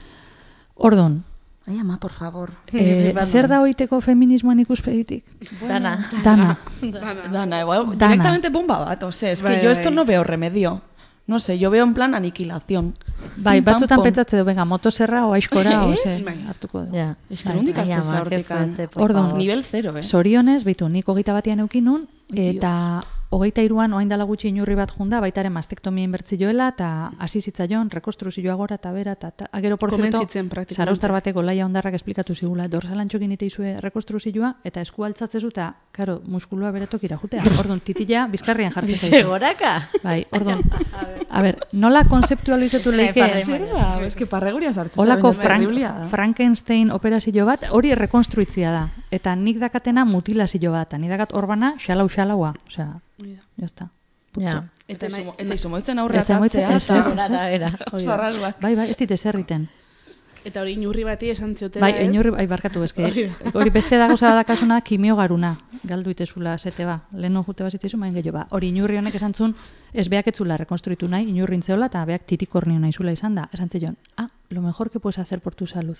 Orduan, Ai, ama, por favor. eh, zer da hoiteko feminismoan ikuspegitik? Dana. Dana. Dana, igual, Dana. directamente bomba bat, o sea, es que Bai, yo esto bai. no veo remedio. No sé, yo veo en plan aniquilación. Bai, Pim, pam, batzutan pom. pentsatze du, venga, motozerra o aizkora, o Ez? ze, Bai. hartuko du. Ja. Es que Bai. nondik Ai, haste ama, qué hortikan. fuerte, por Orduan, favor. Nivel cero, eh? Zorionez, bitu, nik hogeita batean eukinun, eta hogeita iruan oain dala gutxi inurri bat junda, baitaren mastektomia inbertzioela, eta hasi zitzaion, rekonstruzioa gora, eta bera, eta ta, agero, por cierto, Konbentzitzen praktikamente. zaraustar bateko laia ondarrak esplikatu zigula, dorsalantxokin iteizue rekonstruzioa, eta esku altzatzezu, eta, karo, muskulua beretokira jutea. Orduan, titila bizkarrian jartzen Dice zaizu. goraka. Bai, orduan, a ber, nola konzeptualizatu leike, Parre- Zer da? Es que parreguria sartzen. Olako zaren, Frank, terriblia da. Frankenstein operazio bat, hori rekonstruitzia da. Eta nik dakatena mutilazio bat. Eta nik dakat orbana xalau-xalaua. Osea, ya está. Ja. Eta nahi- izu- eta izumoitzen aurre Ez emoitzen atatzea. ezer, eta- Gorara, era. Sarras bat. Bai, bai, ez dit ezer egiten. Eta hori inurri bati esan ziotela, Bai, ez? inurri, bai, barkatu, eske. Hori da. Hori beste da gauza dakasuna kimiogaruna. Galdu itezula zete ba. Leheno jute bazitezu, main gehiago ba. Hori inurri honek esan zuen, ez beak etzula rekonstruitu nahi, inurri intzeola, eta beak titikornio nahi zula izan da. Esan zion, ah, lo mejor que puedes hacer por tu salud.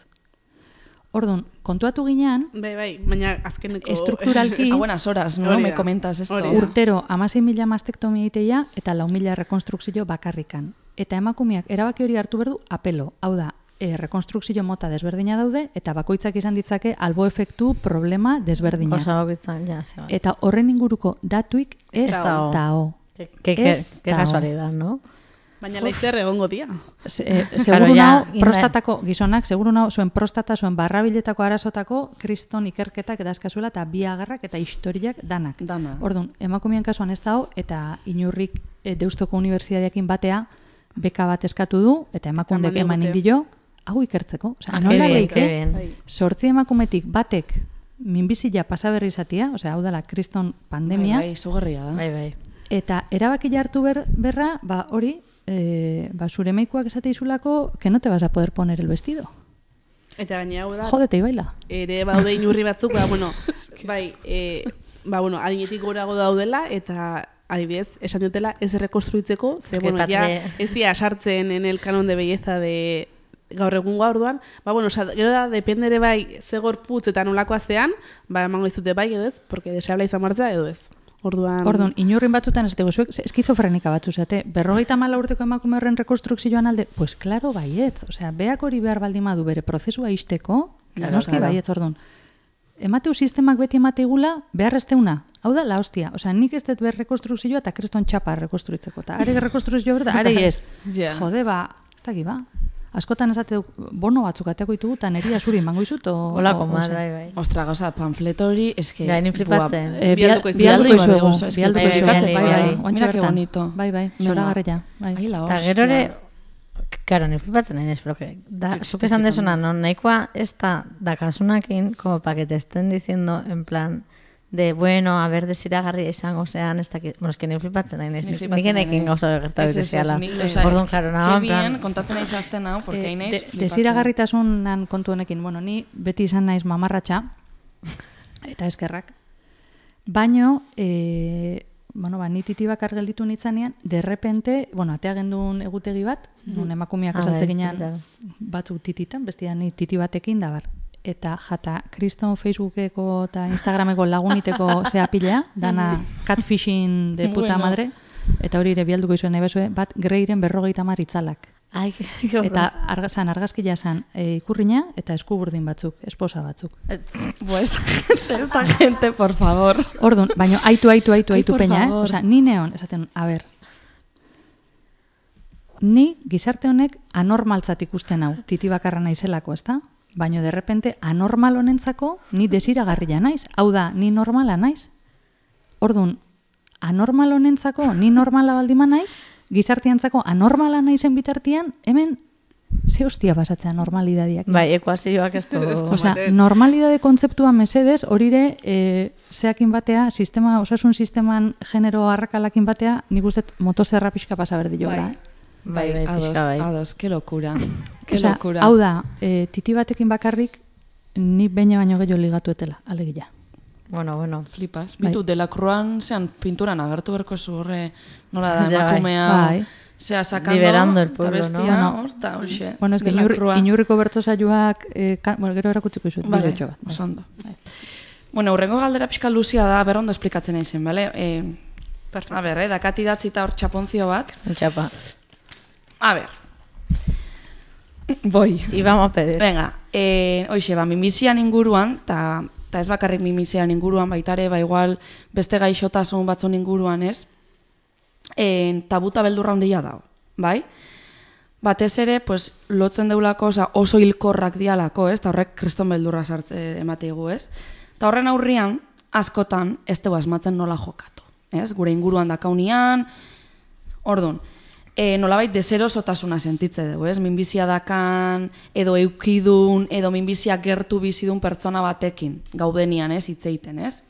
Orduan, kontuatu ginean, Bai, bai, baina azkeneko... estrukturalki, A buenas horas, ¿no? Hori Me da. comentas esto. Hori da. urtero hamasei mila mastektomia iteia eta lau mila rekonstrukzio bakarrikan. Eta emakumeak erabaki hori hartu berdu apelo. Hau da, e, rekonstrukzio mota desberdina daude eta bakoitzak izan ditzake albo efektu problema desberdina. Osa hobitzan, ja, ze bat. Eta horren inguruko datuik ez Ez dago. dago. Que, que, que, Ez que dago. casualidad, ¿no? Baina laizzer egongo dia. Se, eh, Claro, seguru ja, nao, inda- prostatako gizonak, seguru nao, zuen prostata, zuen barrabiletako arazotako kriston ikerketak edazkazuela eta bi agarrak eta historiak danak. Dana. Orduan, emakumeen kasuan ez dago, eta inurrik e, Deustoko Unibertsitateakin batea beka bat eskatu du, eta emakundek Eta eman eman digute. indio, hau ikertzeko. Osea, Ah, nola qué bien, leike, qué bien. Bai. sortzi emakumetik batek minbizia pasaberri izatia, osea, hau dela kriston pandemia, Bai, bai, izugarria da. Bai, bai. eta erabaki hartu ber, berra, ba hori, e, ba zure meikuak esate izulako, que no te vas a poder poner el vestido. Eta gaina hau da, Jodete y baila. ere baude inurri batzuk, ba, bueno, bai, e, ba, bueno, adinetik gorago daudela, eta adibidez, esan diotela ez rekonstruitzeko, ze, Porque bueno, ja, patria- ez dira sartzen en el canon de belleza de gaur egungo orduan, ba, bueno, oza, gero da, dependere bai, ze gorputz eta nolakoa zean, ba, emango izute bai edo ez, porque deseabla izan martza edo ez. Orduan... Orduan, inurrin batzutan ez dugu zuek, ze- eskizofrenika batzu zate, berrogeita mala urteko emakume horren rekonstrukzioan alde, pues claro, baiet, osea, beak hori behar baldin badu bere prozesua izteko, Claro, noski claro. baiet, orduan. Emateu sistemak beti emateigula, behar ez teuna. Hau da, la hostia. Osea, nik ez dut behar rekonstrukzioa eta kriston txapa rekonstruitzeko. Eta are rekonstrukzioa berda, are ez. Ja. Jode, ba, ez daki, ba. Askotan esate duk, bono batzuk ateako ditugu, eta neria zuri emango izut, o... Olako o- mal, osea. bai, bai. Ostra, gauza, panfleto hori, eske... Ja, ni flipatzen. Eh, Bialduko bial- izugu. bialduko Bialdu izugu, izugu, eske bialduko bai, izugu, bai, bai, bai, bai, bai. oantxe Mira que bertan. bonito. Bai, bai, Venga. zoragarria, bai. Ai, la Eta hostia. gero ere, karo, ni flipatzen nahi pero que, da, zuk esan desuna, no, nahikoa ez da, da kasunakin, como pa que te estén diciendo, en plan, de, bueno, a ber, desiragarria izango zean, ez dakit, bueno, eski nire flipatzen nahi, Ni nik flipatzen enekin naiz. gauza gertatu Ez, ez, ez, deziala. ni, osea, Orduan, klaro, nago, Ke en bien, plan, kontatzen naiz azten hau, porque Eh, hain naiz de- flipatzen. Desiragarritasunan kontu honekin, bueno, ni beti izan naiz mamarratxa, eta eskerrak. Baino, e, bueno, ba, ni titi bakar gelditu nitzanean, derrepente, bueno, atea gendun egutegi bat, non emakumeak Ah, azaltze bai, ginean claro. batzuk tititan, bestia ni titi batekin da bar. Eta jata, kriston Facebookeko eta Instagrameko laguniteko zea pilea, dana catfishing de puta Bueno. madre, eta hori ere bialduko izuen nahi bezue, bat greiren berrogeita mar itzalak. ai, Eta arga, zan, argazkia zan e, ikurrina eta eskuburdin batzuk, esposa batzuk. Buah, esta gente, esta gente, por favor. Orduan, baina aitu, aitu, aitu, Ai, aitu por peña, eh? favor. Osea, ni neon, esaten, a ber, ni gizarte honek anormaltzat ikusten hau, titi bakarra naizelako, ezta? Baina derrepente anormal honentzako ni desiragarria naiz. Hau da, ni normala naiz. Orduan, anormal honentzako ni normala baldima naiz, gizarteantzako anormala naizen bitartean, hemen ze hostia pasatzea normalidadiak. bai, ekuazioak ez du... Osea, normalidade kontzeptua mesedez, horire e, zeakin batea, sistema, osasun sisteman genero arrakalakin batea, nik uste motozerra pixka pasa berdi jola. Bai. Eh? Bai, bai, ados, pixka bai. ados, qué locura. Qué Osea, locura. hau da, e, titi batekin bakarrik, ni beina baino gehiago ligatuetela, alegia. Bueno, bueno. Flipas. Bai. Bitu, Delacroixan zean pinturan agertu berko zu horre, nola da, Ja, bai. emakumea, Bai. zea sakando, Liberando el pueblo, eta bestia, no? Bueno, horta, hoxe. Bueno, ez que inur, Delacroix. inurriko bertozailuak, e, kan, bueno, gero erakutziko izut, Vale, bidetxo bat. oso ondo. Bueno, urrengo galdera pixka luzia da, berrondo esplikatzen naizen, bale? Eh, a ber, eh, dakat idatzita hor txaponzio bat. Txapa. A ber. Boi. Y vamos a pedir. Venga, eh, hoxe, ba, minbizian inguruan, eta ta ez bakarrik minbizian inguruan, baitare, ba, igual, beste gaixotasun batzun inguruan, ez? Eh, tabuta beldurra handia dago, bai? Batez ere, pues, lotzen deulako, oza, oso hilkorrak dialako, ez? Ta horrek kriston beldurra sartze emateigu, ez? Ta horren aurrian, askotan, ez dugu asmatzen nola jokatu, ez? Gure inguruan dakaunian, orduan, e, nolabait deserosotasuna sentitze dugu, ez? Minbizia dakan, edo eukidun, edo minbizia gertu bizidun pertsona batekin, gaudenian, ez? Hitzeiten, ez?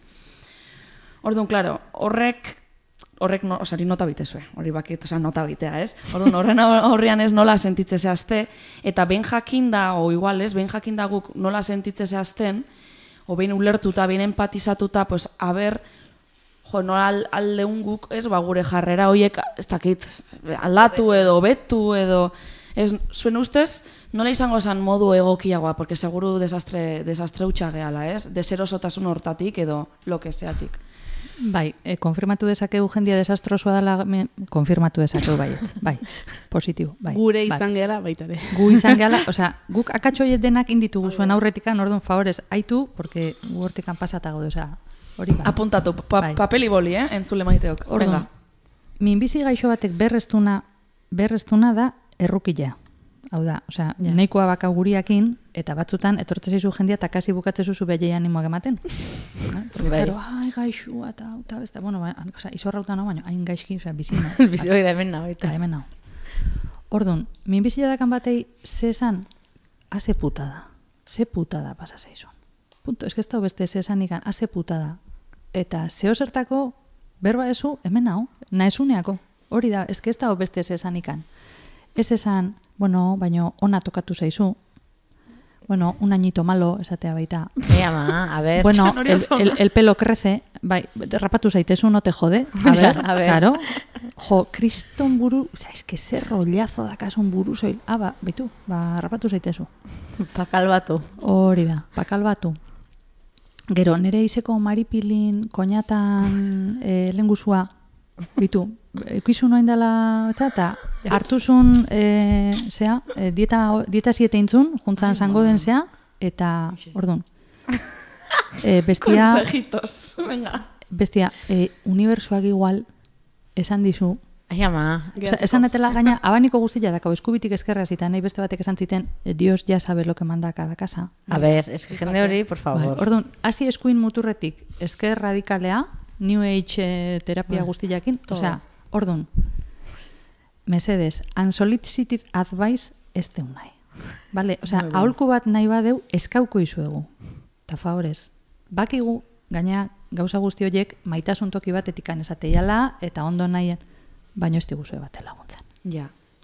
Orduan, klaro, horrek, horrek, no, osari nota bitezue, hori bakit, osa nota bitea, ez? Orduan, horren horrean ez nola sentitze zehazte, eta ben jakinda, o igual, ez? Ben jakinda guk nola sentitze zehazten, o ben ulertuta, ben empatizatuta, pues, haber, jo, nola al, aldeun guk, ez, ba, gure jarrera hoiek, ez dakit, aldatu edo, betu edo, ez, zuen ustez, nola izango esan modu egokiagoa, porque seguru desastre, desastre utxa gehala, ez? Deserosotasun hortatik edo lokeseatik. Bai, e, konfirmatu dezakegu jendia desastrosoa dela, me, konfirmatu dezakegu bai, bai, positibo, bai. Gure bai. izan gehala baita ere. Gu izan gehala, osea, guk akatxoiet denak inditugu zuen aurretikan, orduan favorez, aitu, porque gu hortikan pasatago, osea, hori bai. Apuntatu, pa, Bai. papeli boli, eh? Entzule maiteok. Orduan, minbizi gaixo batek berreztuna, berreztuna da errukila. Hau da, osea, Ja. nahikoa baka guriakin, eta batzutan etortze zaizu jendia eta kasi bukatzezu zu behia animoak ematen. Bai. Pero, ai, gaixua, eta, eta, beste, bueno, ba, osea, izorrauta no, baina, hain gaizki, osea, bizina. Bizi hori da hemen nago Eta eta. hemen hau. Orduan, minbizia dakan batei, ze esan, haze putada. Ze putada pasa zaizun. Punto, ez que ez da beste ze esan ikan, haze putada. Eta zeo zertako, berba ezu, hemen hau, naezuneako. Hori da, ez que ez da beste ze esan ikan. Ez esan, bueno, baino ona tokatu zaizu. Bueno, un añito malo, esatea baita. Mi ama, a ver. Bueno, el, el, el pelo crece, bai, rapatu zaitezu, no te jode. A ver, A ver. claro. Jo, kriston buru, o sea, es que zer rollazo dakasun buru zoil. Ah, ba, baitu, ba, rapatu zaitezu. Pakal batu. Hori da, bakal batu. Gero, nire izeko maripilin, koñatan, e, lengusua, bitu, ekuizu noin dela, eta, eta hartuzun, e, zea, e, dieta, dieta siete intzun, juntzan zango den zea, eta, orduan, e, bestia, Consejitos, venga. bestia, e, unibertsuak igual, esan dizu, Ai ama. Osa, esan etela gaina, abaniko guztia dakau, eskubitik eskerra zita, nahi beste batek esan ziten, eh, Dios ya sabe lo que manda cada casa. A ver, es que jende hori, por Bai, favor. orduan, hasi eskuin muturretik, esker radikalea, New Age eh, terapia guztiakin, osea, orduan, mesedes, unsolicited advice ez deun nahi. Vale, osea, aholku bat nahi badeu, eskauko izuegu. Ta favorez, bakigu, gaina gauza guzti horiek maitasun toki batetik esateiala eta ondo nahi, baino ez diguzue bate laguntzen. Ja.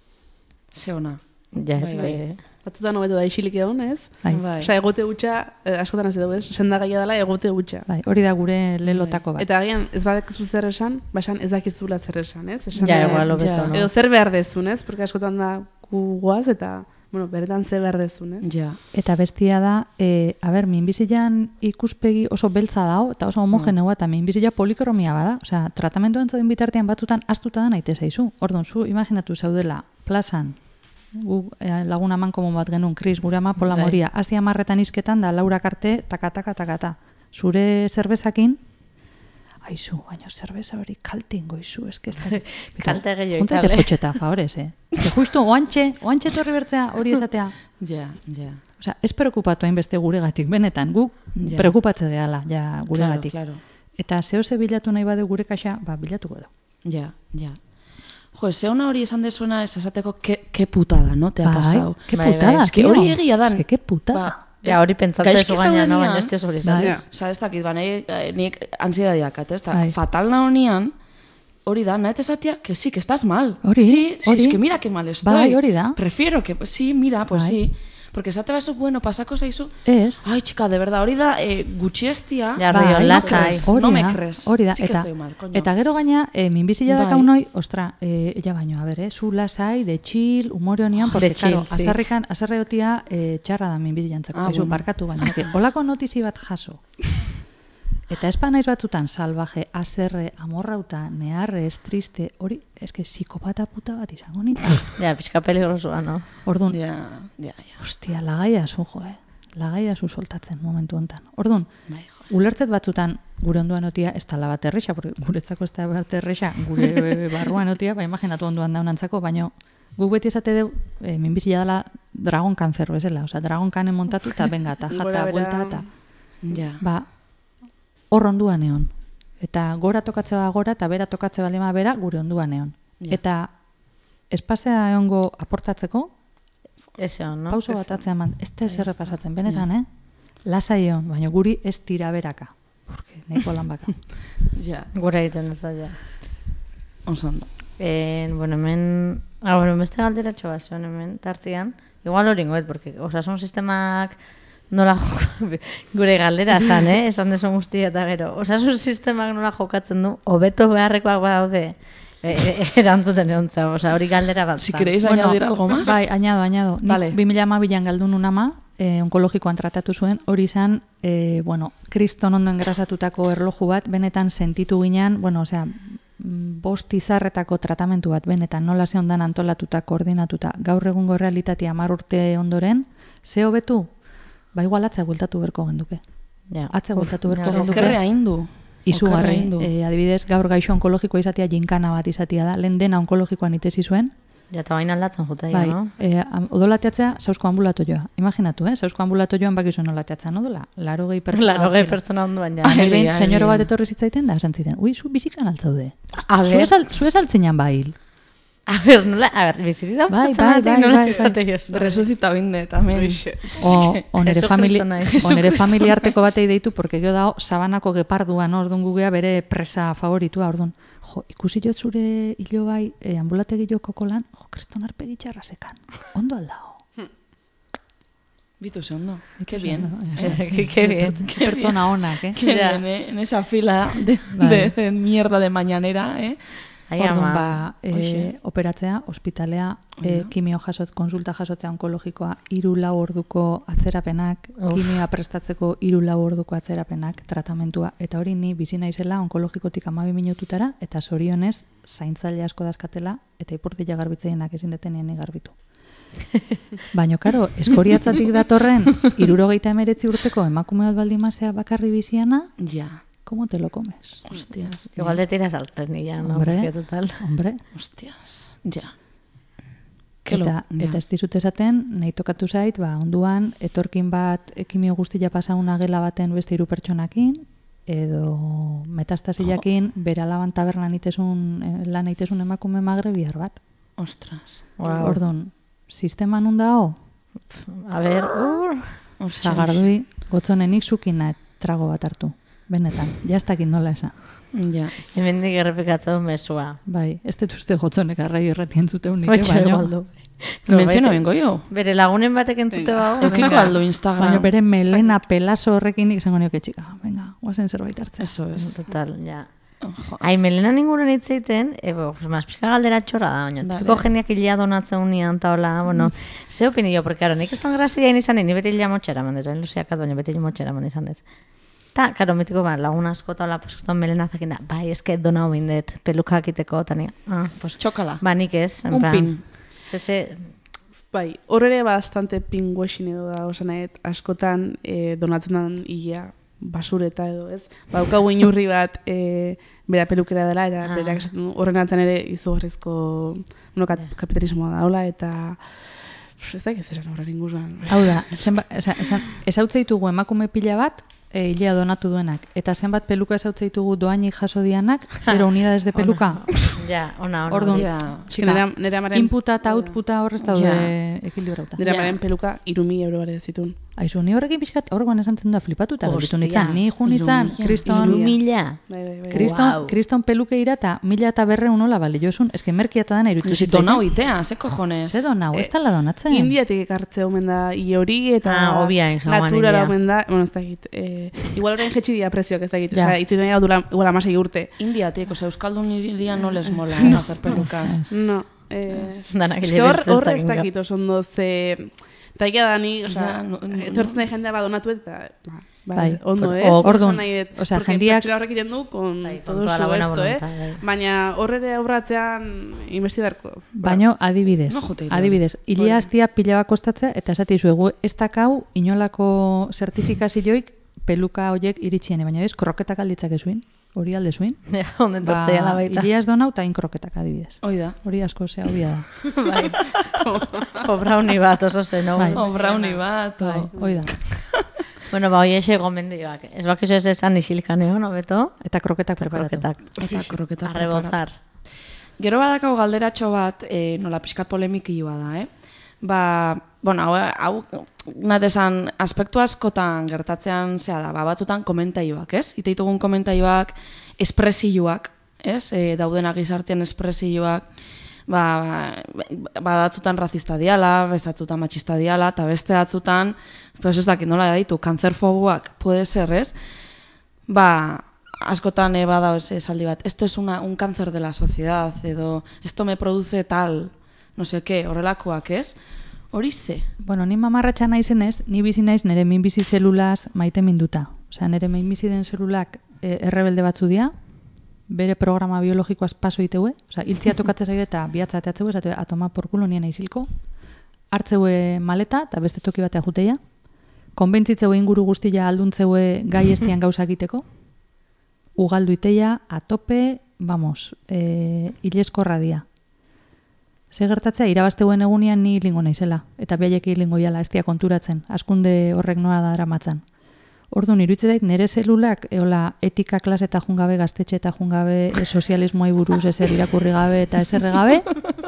Ze ona. Ja, ez Bai, que... Batzutan hobeto da isilik egon, ez? Bai. Bai. Osea, egote hutsa, eh, askotan ez dugu, ez? Sendagaia dela egote hutsa. Bai, hori da gure lelotako bat. Eta agian, ez badekizu zer esan, basan ez dakizula zer esan, ez? Esan Ja, behar- igual hobeto, Ja. no? Edo zer behar dezun, ez? Porque askotan da gu goaz eta, bueno, beretan ze behar dezun, ez? Ja. Eta bestia da, e, a ber, minbizilan ikuspegi oso beltza dao, eta oso homogeneoa, eta minbizila polikromia bada. Osea, tratamentuan zauden bitartean batzutan astuta da naite zaizu. Orduan, zu imaginatu zaudela, plazan, gu eh, lagun aman komun bat genuen, Kris, gure ama pola Bai. moria, hasi amarretan izketan da Laura karte, taka-taka, taka-taka. Zure zerbezakin, aizu, baina zerbeza hori kalte ingoizu, eske ez da... Kalte gehiago Juntate itale. potxeta, favorez, eh? Eske justu, oantxe, oantxe torri bertzea hori esatea. Ja, ja. Osea, ez preokupatu hainbeste guregatik, benetan, gu Ja. preokupatze gehala, ja, guregatik. Claro, claro. Eta zehose bilatu nahi badu gure kaxa, ba, bilatuko du. Ja, ja. Jo, ze ona hori esan dezuena ez esateko ke, ke putada, no? Te ha pasado. ke Bai, bai. putada, Es que tío. hori egia dan. Es que ke putada. Ba, Ja, hori pentsatzen gaizki zu gaina, no? zaudenean- Baina ez tio hori Bai. esan. Ja. Osa, ez dakit, ba, nahi, eh, nik ansiedadiak, ez da, Bai. fatal nahonean, hori da, nahi esatia, que sí, que estás mal. Hori, sí, sí, hori. es que mira que mal estoy. Bai, hori da. Prefiero que, sí, mira, pues Bai. sí. Porque esate baso, bueno, pasako zaizu, Ez. ai, chica, de verdad, hori da, eh, gutxiestia, Ja, Bai, rollo, no lasai. crees. Hori No me da, crees. hori da, Sí que eta, estoy mal, coño. eta gero gaina, e, minbizila Bai. dakaun hoi, ostra, e, ella baino, a ber, eh, zu lasai, de chill, umore honian, porque, De chill, claro, sí. azarrikan, azarreotia e, txarra da minbizilantzako, Ah, ah, bueno. barkatu baina, que, olako notizi bat jaso. Eta espa naiz batzutan, salvaje, azerre, amorrauta, neharrez, triste, hori, eske, psikopata puta bat izango nintzen. Ja, pixka peligrosua, no? Orduan, ja, ja, ja, Ostia, lagaia zu, jo, eh? Lagaia zu soltatzen momentu hontan. Orduan, bai, jo. ulertzet batzutan gure onduan otia ez tala bat erresa, porque guretzako ez da bat erresa, gure barruan otia, ba, imaginatu onduan daunantzako, baino guk beti esate deu, e, minbizila dela dragon kanzer bezala, osea, dragon kanen montatu, eta benga, eta Gora jata, bera- buelta, eta Ja, ba, hor onduan egon. Eta gora tokatze ba gora, eta bera tokatze balima bera, gure onduan egon. Ja. Eta espazea egongo aportatzeko, Ez egon, no? pauso bat atzean man, ez da ezer pasatzen, benetan, eh? Lasai egon, baina guri ez tira beraka. Porque nahiko lan baka. ja, Gure egiten ez da, ja. osando. En, bueno, hemen... Ah, bueno, beste galderatxo bat zuen hemen, tartian. Igual hori ingoet, porque osasun sistemak nola jo- gure galdera zan, eh? Esan desun guztia eta gero. Osasun sistemak nola jokatzen du, hobeto beharrekoak badaude e, e, erantzuten egontza. Osa, hori galdera bat Si zan. queréis añadir algo más. Bai, añado, añado. Nik Vale. bi mila hamabian galdu nun ama, eh, onkologikoan tratatu zuen, hori izan, eh, bueno, kriston ondo engrasatutako erloju bat, benetan sentitu ginen, bueno, osea, mm, bost izarretako tratamentu bat, benetan nola ze ondan antolatuta, koordinatuta, gaur egungo realitatea hamar urte ondoren, ze hobetu? Ba, igual atza bueltatu berko genduke. Ja. Atza bueltatu berko ja, genduke. Okerrea indu. Izugarri, Okerrea indu. eh, adibidez, gaur gaixo onkologikoa izatea jinkana bat izatea da, lehen dena onkologikoan itesi zuen, Ja, eta baina aldatzen jota, bai, no? eh, am- odolateatzea sausko ambulatoioa. Imaginatu, eh? Sausko ambulatoioan bakizu nolateatzen odola. Laro gehi pertsona. Laro gehi pertsona ondo baina. Ni behin, Ai, ai, senyoro ai. bat etorri zitzaiten da, esan ziten, ui, zu bizikan altzaude. A Zu ber, esal- Zu esaltzinan bail. a ber, nola, a ber, biziri da Bai, pertsonatik bai, bai, nola bai, esate jozu. Resucita binde, también. O, o nere, Jesucristo famili, naiz. o nere familiarteko batei deitu, porque gero dao, sabanako geparduan, orduan gugea bere presa favoritua, orduan. Jo, ikusi jo zure hilo bai, eh, ambulategi jo kokolan, jo, kriston arpegi txarra sekan. Ondo aldao. Bitu ze ondo. Qué bien. Qué- qué bien. Qué pertsona onak, eh? Qué Ya. bien, eh? En esa fila de, Bai. de, de mierda de mañanera, eh? Ai, Orduan, ama. ba, e, Hoxe. operatzea, ospitalea, e, Oida. kimio jasot, konsulta jasotzea onkologikoa, hiru lau orduko atzerapenak, Uf. kimioa prestatzeko hiru lau orduko atzerapenak, tratamentua, eta hori ni bizi naizela onkologikotik hamabi minututara, eta zorionez, zaintzaile asko dazkatela, eta ipurtila garbitzeienak ezin detenien garbitu. Baina, karo, eskoriatzatik datorren, irurogeita emeretzi urteko emakume bat baldimazea bakarri biziana, Ja. ¿cómo te lo comes? Hostias. Igual te tiras al tren y ya, no? Hombre. Porque total. Hombre, Hostias. Ja. Ke Eta, lo- eta ez dizut esaten, nahi tokatu zait, ba, onduan, etorkin bat, ekimio guztia pasauna gela baten beste hiru pertsonakin, edo metastasiakin, bere alaban tabernan itezun, eh, lan itezun emakume magrebiar bat. Ostras. Wow. Orduan, sistema nun dao, A ver, ur. Hortxe, sagardui, gotzonenik zukina trago bat hartu. benetan, jaztakin nola esan. Ja. Hemendik errepikatzen mezua. Bai, ez dut uste jotzonek arraio erratien zuteunik, Baitxo baina... igual du. Mentziono bengo jo. Bere lagunen batek entzute bau. Eukiko aldo Instagram. Baina bere melena pelazo horrekin izango nioke txika. Venga, guazen zerbait hartzen. Eso es. Total, ja. Ai, melena ninguren hitz egiten, ebo, mas pixka galdera txora da, baina tipiko jendeak hilea donatzen unian, eta hola, bueno, ze opinio, porque, karo, nik ez ton grazia izan dut, ni beti hilea motxera man dut, luziakat, baina beti hilea motxera man izan dut. Ta, karo, mitiko, ba, lagun asko eta hola, pues, eston melena zakin da, bai, eske dona hobin dut, peluka akiteko, eta ni, ah, pues, Txokala. ba, nik ez, en Un plan, pin. Zeze, Bai, hor ere bastante pinguexin edo da, osan askotan eh, donatzen den ia basureta edo, ez? Baukagu inurri bat e, bera pelukera dela, eta Ah. berak esaten du, horren atzen ere izugarrizko bueno, kat, kapitalismoa daula, eta ez da ez esan horren inguruan. Hau da, zenba, esan, esan, ezautze ditugu emakume pila bat, e, hilea donatu duenak. Eta zenbat peluka ezautze ditugu doainik jaso dianak, zero unidades de peluka. ja, ona, ona. Orduan, Ja. txika, Nera, nera maren, inputa eta outputa horrez daude Ja. ekilibrauta. nera Ja. maren peluka irumi euro bare zitun. Aizu, ni horrekin pixkat horregoan esan zen da flipatuta. Hostia. Gelditu nintzen, ni ju nintzen, Irumila. kriston... Irumila. Bai, bai, bai. Kriston, Guau. kriston pelukeira eta mila eta berreun nola bali jozun, eske merkia eta dana irutu Si donau itea, ze cojones. Ze donau, ez tala donatzen. Indiatik ekartze omen da i hori eta Ah, obvia, izango naturala India. omen da, bueno, ez da egit. Eh, igual orain jetxi dira prezioak ez da egit, Ja. osea, itzitzen dira dura igual amasei urte. Indiatik, osea, Euskaldun irian no les mola, no, hacer pelucas. No, eh, Danak eske hor, hilabirtzen hor ez zakin, dakit oso ondo ze... Eta egia da ni, osea, Ja, no, no, etortzen da jendea badonatu eta... Ba, ba, Bai. ondo, Por- ez? o- orduan, Oso nahi dut, osea, porque jendeak- pertsona horrek egiten du con Bai, con todo toda la su buena esto, eh? voluntad, bai. Baina horrere aurratzean investigarko. Baino, adibidez, No jute igual. adibidez, hilia hastia pila bat kostatzea, eta esate izuegu, ez dakau inolako zertifikazioik peluka hoiek iritsiene, baina ez, kroketak alditzak ezuin, hori alde zuin. Ja, onden tortzea la baita. hilia ez donau eta in kroketak adibidez. Hoi da. Hori asko zea hobia da. Bai. O brownie bat oso zen, no? Bai. O brownie bat, Bai, o... hoi da. Bueno, ba, hoi eixe gomendioak. Ez bakizu ez esan isilkaneo, no, beto? Eta kroketak preparatu. Kroketak. Eta kroketak Arrebozar. Gero badakau galderatxo bat, e, nola pixka polemikioa da, eh? Ba, bueno, hau, hau natesan aspektu askotan gertatzean zea da, ba, batzutan komentaioak, ez? Iteitugun komentaioak, espresioak, ez? E, daudenak gizartean espresioak, ba, ba, batzutan razista diala, beste batzutan machista diala, eta beste batzutan, pues ez dakit nola ditu, kanzerfobuak, puede ser, ez? Ba, askotan e, bada esaldi bat, esto es una, un cáncer de la sociedad, edo esto me produce tal, no sé qué, horrelakoak, ez? Hori ze? Bueno, ni mamarratxa naizenez, ni bizi naiz nire minbizi zelulaz maite minduta. Osea, nire minbizi den zelulak e, errebelde batzu dira, bere programa biologikoaz paso iteue, osea, hiltzia tokatzen zaio eta bihatza ateatzeu, esate, atoma porkulo nien aizilko, hartzeue maleta eta beste toki batea juteia, konbentzitzeu inguru guztia alduntzeue gai estian gauza egiteko, ugaldu iteia, atope, vamos, e, hileskorra dia. Ze gertatzea, irabazteuen egunean ni hilingo naizela, eta behaiek hilingo jala, ez dia konturatzen, askunde horrek nola da dramatzen. Orduan, iruditzen zait, nire zelulak, eola, etika klase eta jungabe, gaztetxe eta jungabe, e, sozialismoai buruz ezer irakurri gabe eta ezerre gabe,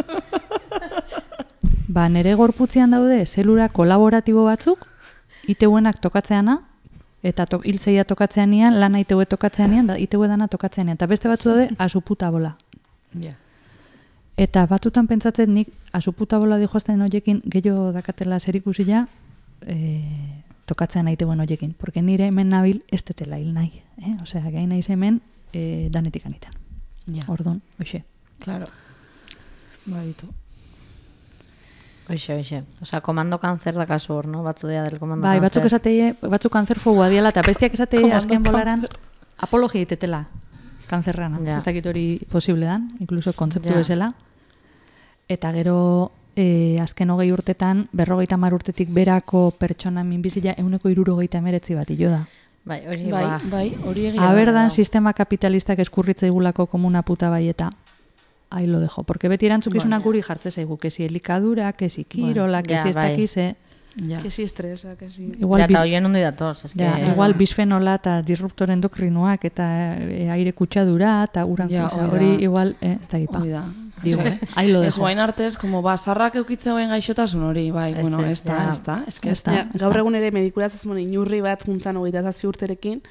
ba, nire gorputzean daude zelula kolaboratibo batzuk, iteuenak tokatzeana, eta to, hiltzeia tokatzean nian, lana iteue tokatzean nian, da, iteue dana tokatzean nian, eta beste batzu daude, asuputa bola. Ja. Eta batzutan pentsatzen nik asuputa bola dijoazten horiekin gehiago dakatela zerikusila e, tokatzean naiteuen horiekin. Porque nire hemen nabil ez tetela hil nahi. Eh? Osea, gai naiz hemen e, danetik anitan. Ja. Orduan, hoxe. Claro. Baitu. Oixe, oixe. Osea, komando kanzer da kasu hor, no? Batzu dira del komando Bai, kanzer. batzuk esatei, batzuk kanzerfobua diala, eta bestiak esatei Komando azken kanzer. bolaran apologia itetela kanzerrana. Ja. Ez dakit hori posible dan, inkluso kontzeptu Ja. bezala. Eta gero e, azken hogei urtetan, berrogeita hamar urtetik berako pertsona minbizila euneko hirurogeita hemeretzi bat hilo da. Bai, hori Bai, ba. bai, hori egia da. Aberdan sistema kapitalistak eskurritza igulako komuna puta bai eta ahí lo dejo. Porque beti erantzukizunak guri jartze zaigu, kesi elikadura, kesi kirola, Bueno, kesi ja, ez bai. dakize. Ja. Que si estresa, que si... Igual, Ja, biz, eta hoien hundi datoz, eske... ja, igual bisfenola eta disruptor endokrinoak eta e, aire kutsadura eta uran Ja, osea, hori da. hori igual, eh, ez da gipa. Hoi da. Digo, Osea, ahí lo Ez dejo. guain artez, como basarrak eukitzeuen gaixotasun hori, bai, Ez, bueno, ez, ez da, ja. ez da, ez que Ez da. Ja, gaur egun ere medikuraz ez inurri bat juntzan hogeita zazpi urterekin,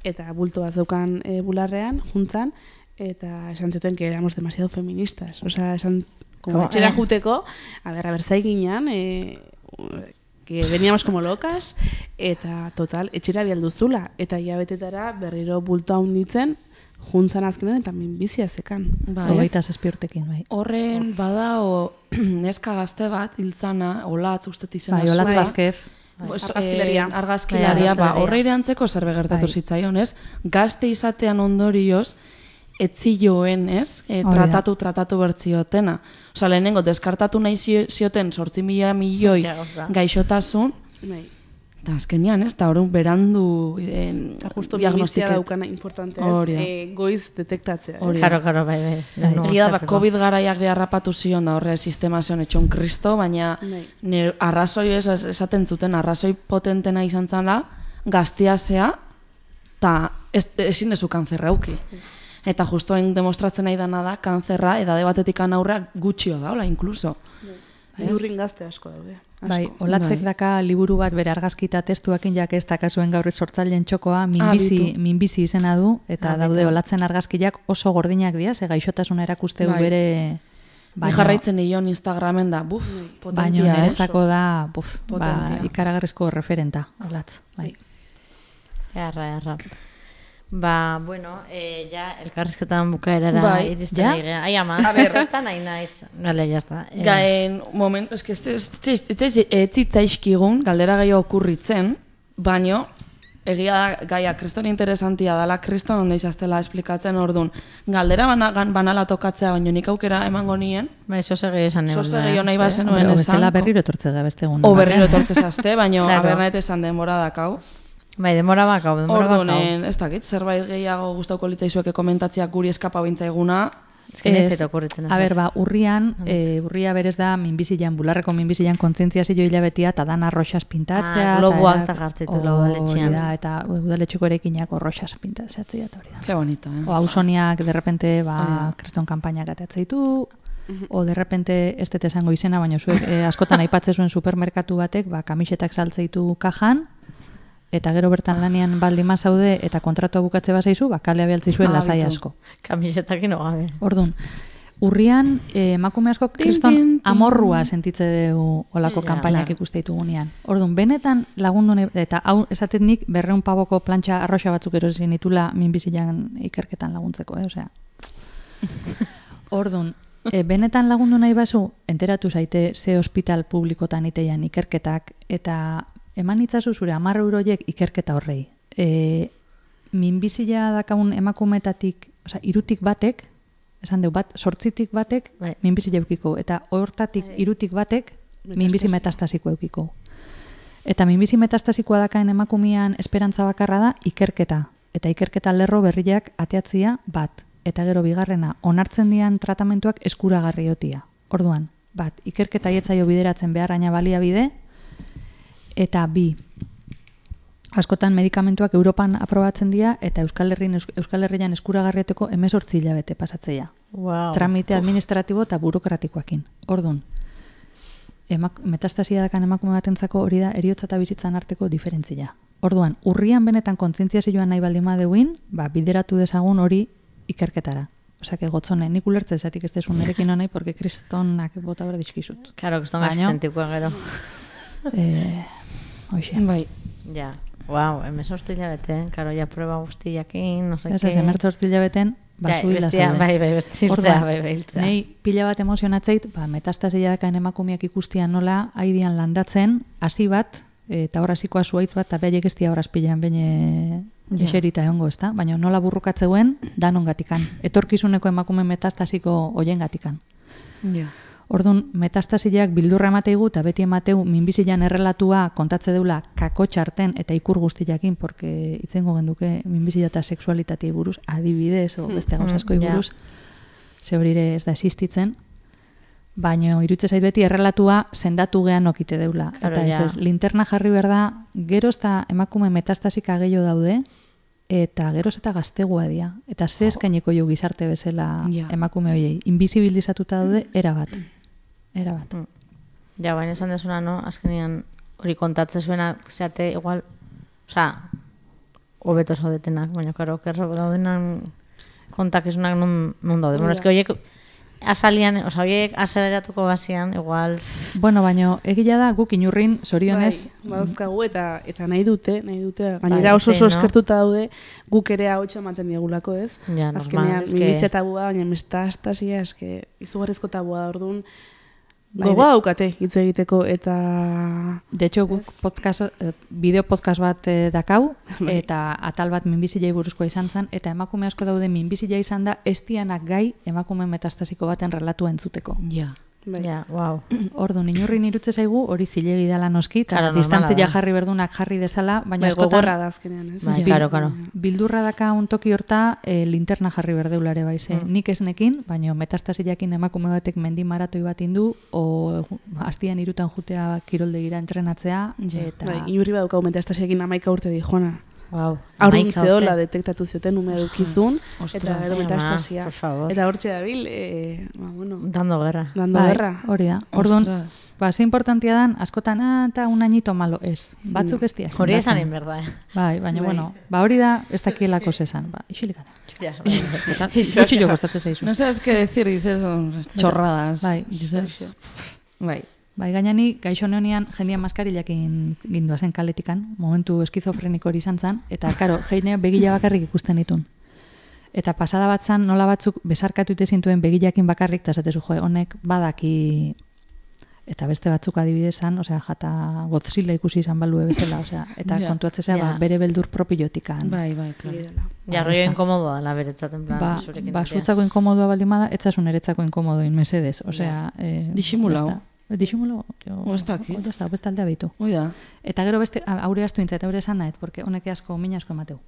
eta bulto bat zeukan e, bularrean, juntzan, eta esan zuten que éramos demasiado feministas. Osea, esan, como etxera juteko, a ber, a ber, zaiginan, e, que veníamos como locas, eta total, etxera bialduzula, eta hilabetetara berriro bulto handitzen, juntzan azkenen eta minbizia zekan. Bai, hogeita zazpi urtekin, bai. Horren bada o neska gazte bat, hiltzana, Olatz ustet izena bai, Olatz zuela. Vazquez. Argazkilaria. Argazkilaria, ba, horre irantzeko zer begertatu zitzaion, ez? Gazte izatean ondorioz, etzioen, ez? E, tratatu, tratatu bertziotena. Osa, lehenengo, deskartatu nahi zioten sortzi mila milioi gaixotasun, eta azkenian, ez? Eta horren berandu Eta justo minbizia daukana importantea, ez? Goiz detektatzea. Karo, karo, bai, bai. Egia da, COVID garaiak harrapatu zion da horre sistema zion etxon kristo, baina arrazoi esaten zuten, arrazoi potentena izan zala, gazteazea, eta ezin dezu kanzerra auki. Eta justoen demostratzen nahi dana da, kanzerra edade batetik aurrea gutxio da, hola, inkluso. Lurrin gazte asko daude. Bai, Olatzek daka liburu bat bere argazkita testuakin jak ez dakazuen gaur sortzaileen txokoa, minbizi, minbizi izena du, eta daude Olatzen argazkiak oso gordinak dira, ze gaixotasuna erakusteu bere... Ni jarraitzen nion Instagramen da, buf, potentia. Baina niretzako da, buf, ikaragarrizko referenta, Olatz, bai. Erra, erra. Ba, bueno, eh, ja, elkarrizketan bukaerara bai, iristen ja? Nire. Ai, ama, zertan nahi naiz. Gale, jazta. Eh. Gaen, moment, eski, ez zitzaizkigun, galdera gehiago okurritzen, baino, egia da, gaia, kriston interesantia dala, kriston onda izaztela esplikatzen orduan. Galdera bana, banala tokatzea, baino nik aukera emango nien. Bai, zoze gehi esan egon. Zoze gehi nahi bazen nuen esan. Bestela berriro etortze da beste egun. O berriro etortze zazte, baino, abernaet esan denbora dakau. Bai, demora bakau, demora bakau. Orduan, ez dakit, zerbait gehiago gustauko litzaizueke komentatziak guri eskapa bintzaiguna. Ez que netzet okurritzen ez. A ber, ba, urrian, e, urria berez da minbizian, bularreko minbizian kontzientziazio hilabetia, eta dan arroxas pintatzea. Ah, globoak eta jartzitu lau udaletxean. Da, eta udaletxeko erekinak arroxas pintatzea eta hori da. Ke bonito, eh? O ausoniak, derrepente, ba, kriston kampainak ateatzen ditu, o derrepente ez dut esango izena, baina zuek eh, askotan aipatzen zuen supermerkatu batek, ba, kamisetak saltzeitu kajan, eta gero bertan lanian baldima zaude eta kontratua bukatze bazaizu, ba, kalea behaltzi zuen lasai asko. Kamisetakin gabe. Orduan, urrian, eh, emakume asko kriston amorrua sentitze dugu olako yeah, kanpainak ikuste ditugunean. Orduan, benetan lagundu, eta hau esatet nik berreun paboko plantxa arroxa batzuk erosin ditula minbizian ikerketan laguntzeko, eh? Osea. Orduan, e, benetan lagundu nahi bazu, enteratu zaite ze hospital publikotan iteian ikerketak, eta eman itzazu zure hamar euroiek ikerketa horrei. E, minbizia dakaun emakumetatik, oza, irutik batek, esan dugu bat, sortzitik batek, bai, minbizia eukiko, eta hortatik irutik batek, minbizi metastasiko eukiko. Eta minbizi metastasikoa dakaen emakumean esperantza bakarra da ikerketa. Eta ikerketa lerro berriak ateatzia bat. Eta gero bigarrena, onartzen dian tratamentuak eskuragarriotia. Orduan, bat, ikerketa ietzaio bideratzen beharraina baliabide, eta bi, askotan medikamentuak Europan aprobatzen dira, eta Euskal Herrian, Euskal Herrian eskuragarrioteko hemezortzi hilabete pasatzea. Wow. Tramite administratibo eta burokratikoakin. Orduan, emak, metastasia dakan emakume batentzako hori da eriotza eta bizitzan arteko diferentzia. Orduan, urrian benetan kontzientziazioan nahi baldima deuin, ba, bideratu dezagun hori ikerketara. Osea, que gotzone, nik ulertze zatik ez desun nerekin honai, porque kristonak bota behar dizkizut. Karo, kriston gazi sentikoa gero. Eh, Oixe. Bai. Ja, wow, emezortzi hilabete, karo, ja prueba guztiakin, no sé qué. Ez, emezortzi hilabeten, basu hila zaude. Bai, bai, bestiltzea, bai, bai, hiltzea. Nei pila bat emozionatzeit, ba, metastasia dakaen emakumeak ikustian nola, haidian landatzen, hasi bat, eta hor hasikoa zuaitz bat, eta behaiek ez dia horaz pilean bine eserita egongo, ezta? Baina nola burrukatzeuen, danon gatikan. Etorkizuneko emakume metastasiko oien gatikan. Ja. Orduan, metastasiak bildurra emateigu, eta beti emateu minbizian errelatua kontatze deula kakotxarten eta ikur guztiakin, porque itzengo genduke minbizia eta sexualitatea buruz, adibidez, o beste gauzaskoi buruz, ze horire ez da existitzen, baina irutze zait beti errelatua sendatu gehan okite deula. Claro, eta ez, ez, linterna jarri behar da, geroz eta emakume metastasika gehiago daude, eta geroz eta gaztegua dira. Eta ze eskainiko jo gizarte bezala ja, emakume horiei. Invisibilizatuta daude, erabat. Erabat. Mm. Ja, baina esan desuna, no? Azkenean hori kontatze zuena, zeate, igual, oza, hobeto zaudetenak, baina, karo, kerro daudenan kontakizunak nun, nun daude. Bueno, eski horiek azalian, oza, horiek azaleratuko bazian, igual... Bueno, baina egila da guk inurrin, zorionez... Bai, badauzkagu eta eta nahi dute, nahi dute, gainera oso oso eskertuta daude, guk ere ahotsa ematen diegulako, ez? Ja, normal, azkenean, eske... minbizia tabua, baina mestastasia, eske, izugarrizko tabua da orduan, gogoa daukate hitz egiteko eta... De hecho, guk podcast, eh, bideo podcast bat eh, dakau, eta atal bat minbizilei buruzkoa izan zen, eta emakume asko daude minbizila izan da, ez dianak gai emakume metastasiko baten relatua entzuteko. Ja. Bai. Ja, wow. Orduan, inurrin irutze zaigu, hori zilegi dela noski, eta Claro, distantzia normala da. jarri berdunak jarri dezala, baina Bai, askotan... gogorra da azkenean, ez? Bai, Bil- karo, karo. Bildurra daka un toki horta e, linterna jarri berdeulare baize. Mm. Nik ez nekin, baina metastasiakin emakume batek mendi maratoi bat indu, o hastian irutan jutea kiroldegira entrenatzea, eta... Bai, inurri badukau metastasiakin amaika urte di, joana. Wow. Aurruntzeola detektatu zioten ume dukizun, Ostras. eta gero Ama, metastasia. por favor. Eta hortxe dabil, e, ba, bueno, Dando guerra. dando Bai, guerra. hori da. Orduan, Ostras. ba, ze importantia dan, askotan, ah, eta un añito malo, ez. Batzuk ez dira. Hori esan sendatzen. inberda, eh? Bai, baina, Bai. bueno, ba, hori da, ez dakielako zesan. Ba, isilikana. Ja, Eta, gutxi jo kostatzen zaizu. No sabes qué decir, dices chorradas. Bai, Dices, bai. Bai, gainani, gaixo neonian jendia maskarilakin gindua zen kaletikan, momentu eskizofreniko hori izan zen, eta, karo, jeinea begila bakarrik ikusten ditun. Eta pasada bat zan, nola batzuk besarkatu ite zintuen begilakin bakarrik, eta esatezu, jo, honek badaki, eta beste batzuk adibidez zan, osea, jata Godzilla ikusi izan balue bezala, osea, eta Ja. kontuatzea, Ja. ba, bere beldur propiotikan. Bai, bai, claro. Ja, rollo inkomodoa la beretzat, en plan, Ba, zurekin. ba egitea. zutzako inkomodoa baldin bada, etzasun eretzako inkomodoin, mesedez. Osea, eh, Disimulau. ez da. Disimulau. jo, O ez dakit. Ez da, beste aldea behitu. Hoi da. Eta gero beste, a- aure astu intza, eta aure esan nahet, porque honek asko, min asko emateu.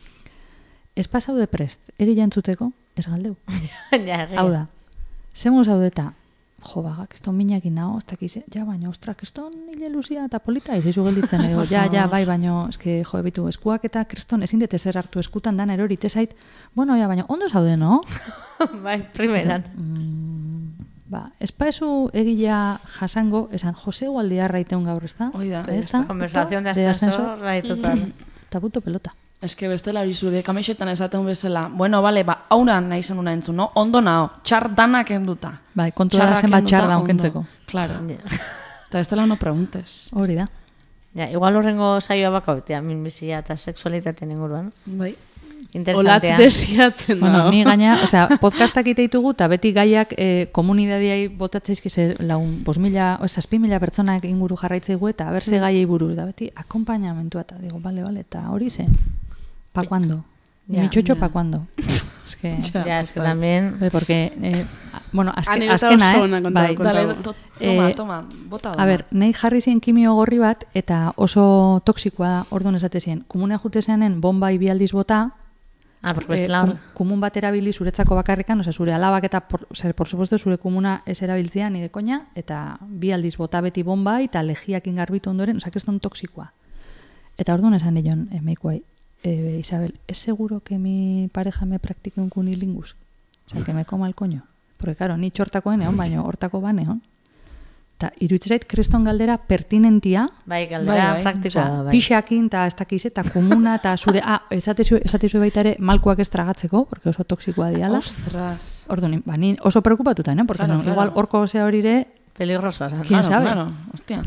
Ez pasau de prest, eri jantzuteko, ez galdeu. Ja, egia. Hau da, zemu zaudeta, jo, ba, kiston minakin nao, ez dakiz, ja, baina, ostra, kiston hile luzia eta polita, izizu gelditzen, edo, ja, ja, bai, baina, eske, jo, ebitu, eskuak eta kriston ezin dete zer hartu eskutan dan erori, tesait, bueno, ja, baina, ondo zaude, no? Bai, primeran. Mm, ba, espaezu egilea jasango, esan, Jose Gualdiarra iteun gaur, ez da? Hoi da. Ez da? Conversación de De ascensor, ascensor. bai, total. Eta puto pelota. Ez que bestela hori zure kamexetan esaten bezala, bueno, bale, ba, auran nahi zenuna entzun, no? Ondo nao, txar danak enduta. Bai, kontu da Txarrak zenbat enduta, txar da ondo. onkentzeko. Claro. Ja. Eta ez dela no preguntes. Hori da. Ja, igual horrengo saioa bako betea, minbizia eta sexualitateen inguruan. Bai. Olatz Interesantea. desiatzen da. Bueno, ni gaina, osea, podcastak iteitugu, eta beti gaiak e, komunidadiai botatzeizkize laun, bos mila, o, zazpi mila pertsonak inguru jarraitzeigu, eta berze gaiei buruz, da beti akompainamentua, eta digo, bale, bale, eta hori zen. Pa cuando? Ja. Mi txotxo pa cuando? Es que... Ja, es que también... Bai, porque, eh, bueno, azke, Anekdota azkena, oso eh? ona kontatu, Bai. kontatu. Dale, to, toma, Eh, toma, bota da. A ber, nahi jarri zien kimio gorri bat, eta oso toksikoa da, orduan esate zien, komunea jute zeanen bomba ibialdiz bota, Ah, porque eh, bestela... kum- kumun bat erabili zuretzako bakarrikan, osea, zure alabak eta, por, osea, por supuesto, zure komuna ez erabiltzea, ni de koña, eta bi aldiz bota beti bomba, eta legiakin garbitu ondoren, osea, keston toksikoa. Eta orduan esan nion, emeikuai, eh, Isabel, ¿es seguro que mi pareja me practique un cunilingus? O sea, que me coma el coño. Porque, claro, ni txortakoen egon, baino hortako ban egon. Eta iruditzen zait kriston galdera pertinentia, Bai, galdera Bai, bai. praktikoa da, osea, bai. pixakin eta ez dakiz eta komuna eta zure, ah, esatezu, esatezu baita ere malkoak ez tragatzeko, porque oso toksikoa diala. Ostras. Orduan, ba, ni oso preocupatuta, ¿no? Porque Claro, no, claro. igual horko zea hori ere, Peligrosa, zan. ¿Quién Claro, sabe? Claro, hostia.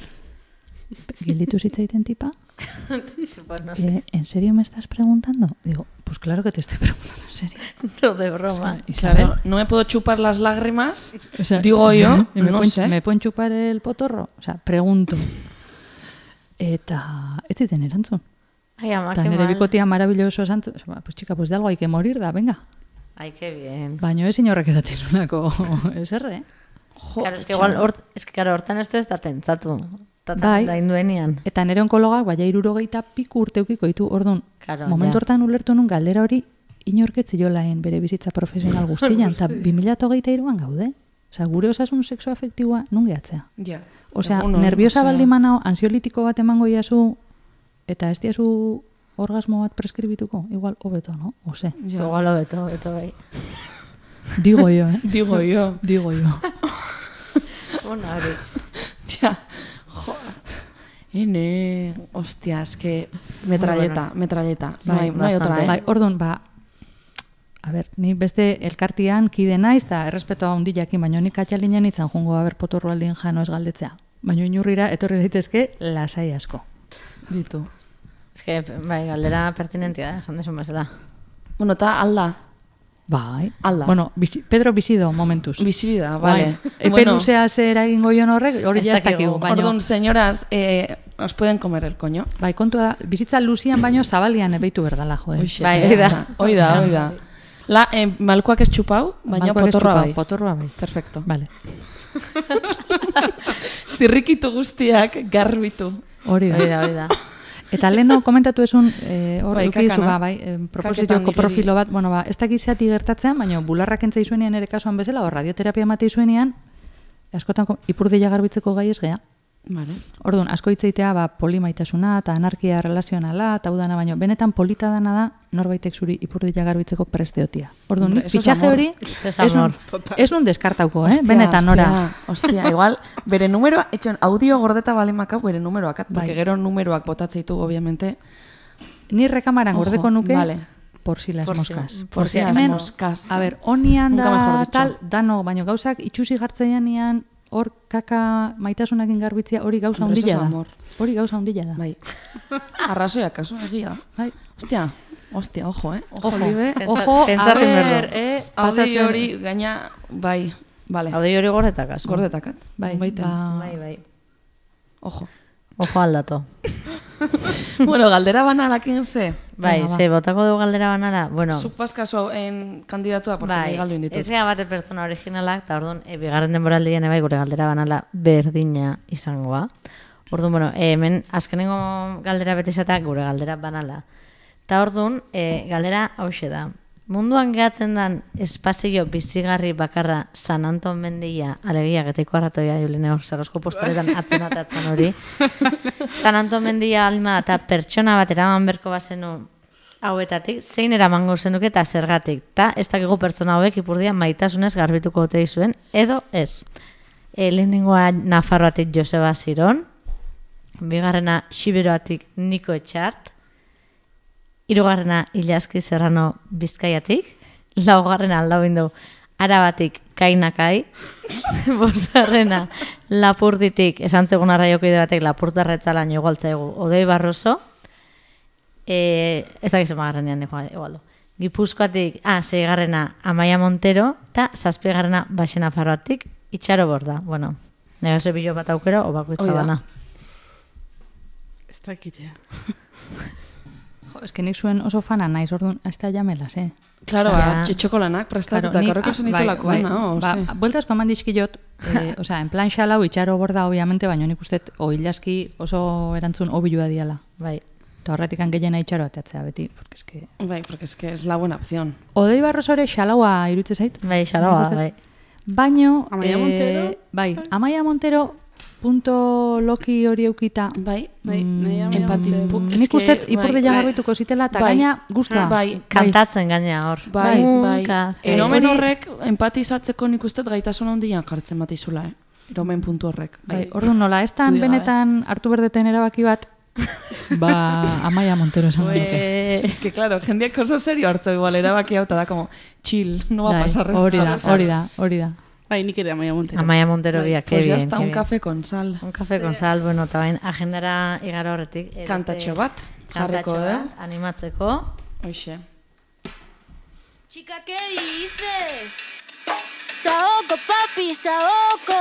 gilditu zitzaiten tipa, Pues no sé, eh, ¿en serio me estás preguntando? Digo, pues claro que te estoy preguntando, en serio. no de broma. Isabel, Claro, no me puedo chupar las lágrimas, o sea, digo yo, ¿y me, no pueden, sé. ¿me pueden chupar el potorro? O sea, pregunto. Eta, ez ziten erantzun. Ay, ama, Eta qué nire mal. bikotia maravilloso santo, o sea, pues chica, pues de algo hay que morir da, venga. Ay, qué bien. Baino ez inorrek edatizunako eserre, eh? Jo, Claro, es que igual, hort, es que claro, hortan esto ez da pentsatu. Ta- ta- Bai. Da induenian. Eta nire onkologak, baina irurogeita piku urteukiko ditu, orduan, Claro, momentu ja. hortan ulertu nun galdera hori inorketzi jolaen bere bizitza profesional guztian, eta bi mila hogeita hiruan gaude. Osea, gure osasun sexu afektiboa nun gehatzea. Ja. Osea, Egun on, nerviosa osea, baldin manao, ansiolitiko bat emango iazu, eta ez diazu orgasmo bat preskribituko, igual hobeto, no? Ose, Ja. Igual hobeto, hobeto bai. digo yo, eh? Digo yo. Digo yo. Bueno, hori. Ja. Jo. Ene, hostia, es que Metralleta, metralleta. No hay, no hay otra, eh? Bai, orduan, ba, a ber, ni beste elkartian kide naiz, eta errespetoa hundiakin, baina nik atxalinen itzan jungo, a ber, potorru aldien jano ez galdetzea. Baina inurrira, etorri daitezke, lasai asko. Ditu. Ez que, bai, galdera pertinentia da, esan desun bezala. Bueno, eta alda. Bai. Alda. Bueno, bizi, Pedro bizido, momentuz. Bizi da, vale. Bai. Epe bueno, luzea zer egingo ion horrek, hori Ez ja ez dakigu. dakigu. Baino, Orduan, señoras, eh, os pueden comer el coño. bai, kontua da, bizitza luzian baino zabalian ebeitu berdala, jo. Oixe, Bai, ya hoi da. está. Hoi da, hoi da. La, eh, malkoak ez txupau, baina Malkoak ez potorroa txupau, bai. Potorroa bai. Perfecto. Vale. Zirrikitu guztiak garbitu. Hori da. Hori da, hori da. Eta leheno komentatu esun, eh, hor Bai, edukizu, kakana. ba, bai, eh, Kaketan propositioko igeri. profilo bat, bueno, ba, ez dakizeati gertatzen, baina bularrak entzai zuenean ere kasuan bezala, hor radioterapia ematei zuenean, askotan ko- ipurdia garbitzeko gai ez gea. Vale. Orduan, asko hitzeitea, ba, polimaitasuna eta anarkia relazionala, eta udana, baino, benetan polita dana da, norbaitek zuri ipurdia garbitzeko presteotia. Orduan, Hombre, nik eso es fitxaje amor. hori, Eso es ez nun, amor. ez nun deskartauko, eh? Hostia, Benetan, nora. Hostia, hostia, igual, bere numeroa, etxon, audio gordeta balimakau bere numeroak, porque Bai. gero numeroak botatzen ditugu, obviamente. Ni rekamaran Ojo, gordeko nuke, vale. por si las Por si- moscas. por si las Hemen, moscas. A ber, honian Nunca mejor da dicho. tal, dano, baino gauzak itxusi gartzaianean hor kaka maitasunakin garbitzia hori gauza Hombre, eso hundila es da. amor. Hori gauza hundila da. Bai. Arrazoiak, kasu, egia da. Bai. Hostia, hostia, ojo, eh? Ojo, Ojo, libe. ojo, a Pentsatu ber, berdu. eh, Audio pasatzen... hori gaina, bai, vale. Audio hori gordetakaz. Gordetakat. Bai, Baiten. ba... Bai, bai. Ojo. Ojo aldato. Bueno, galdera banalakin ze. Bai, Venga, ba. ze, botako du galdera banara. Bueno, Zuk paskazu en kandidatua, porque bai, nahi galdu inditut. ez gara bate pertsona originalak, eta orduan, e, bigarren denboraldian bai gure galdera banala berdina izangoa. Orduan, bueno, e, hemen azkenengo galdera bete izatea gure galdera banala. Eta orduan, e, galdera hauxe da. Munduan gehatzen den espazio bizigarri bakarra San Anton mendia, alegia, geteko arratoia, Juline hor, zarozko posteretan atzen atatzen hori. San Anton mendia alma eta pertsona bat eraman berko bazenu hauetatik, zein eramango zenuke eta zergatik. Ta ez dakigu pertsona hauek ipurdia maitasunez garbituko ote zuen, edo ez. E, lehenengoa Nafarroatik Joseba Ziron, bigarrena Xiberoatik Niko Etxart, hirugarrena Ilaski Serrano Bizkaiatik, laugarrena aldau indu Arabatik Kainakai, bosgarrena Lapurditik, esan zegoen arraiokide batek Lapurtarretzalaino igualtzaigu Odei Barroso, e, ez dakiz emagarrenean igualdu. Gipuzkoatik, ah, seigarrena Amaia Montero, eta zazpigarrena Baxena Farroatik Itxaro Borda. Bueno, negazio bilo bat aukero, obakoitza Hoi da. bana. Ez dakitea. Jo, es que nik zuen oso fana naiz, orduan, ez da jamelas, eh? Claro, Ja. ba, txotxokolanak prestatuta, nik- korreko ah, zen bai, itulako, bai, no? ba, bueltasko eman dizkiot, eh, osea, en plan xalau, itxaro borda, obviamente, baina nik uste oilaski oso erantzun obilua diala. Bai. Eta horretik gehiena itxaro ateatzea beti, porque es que... Bai, porque es que es la buena opción. Odei Barrosore xalaua irutze zait. Bai, xaloa, Nik uste- bai. Baino, Amaia Montero? bai, Amaia Montero punto loki hori eukita. Bai, Bai, Mm, nahi Amaia empati- Montero. pu- es Nik que, uste bai, ipurde bai. jagarbituko zitela, eta Bai. gaina guztua. Bai, Kantatzen gaina hor. bai, Un bai. café. Eromen Hori- horrek empatizatzeko nik uste gaitasun handian jartzen bat izula, eh? Eromen puntu horrek. Bai, orduan nola, ez tan Duda, benetan hartu berdeten erabaki bat, ba, Amaia Montero esan nuke. Pues, Es que, claro, jendeak oso serio hartzo igual erabaki hau, eta da como, chill, no va a Bai, pasar res. hori da, hori da, hori da. Bai, nik ere Amaia Montero. Amaia Montero Bai, biak, que pues ya bien, está, que un bien. café con sal. Un café con sal, bueno, eta bain, agendara igara horretik. eh, Kantatxo beste bat, jarriko, kantatxo eh? bat, animatzeko. Oixe. Chica, ¿qué dices? Saoko, papi, Saoko.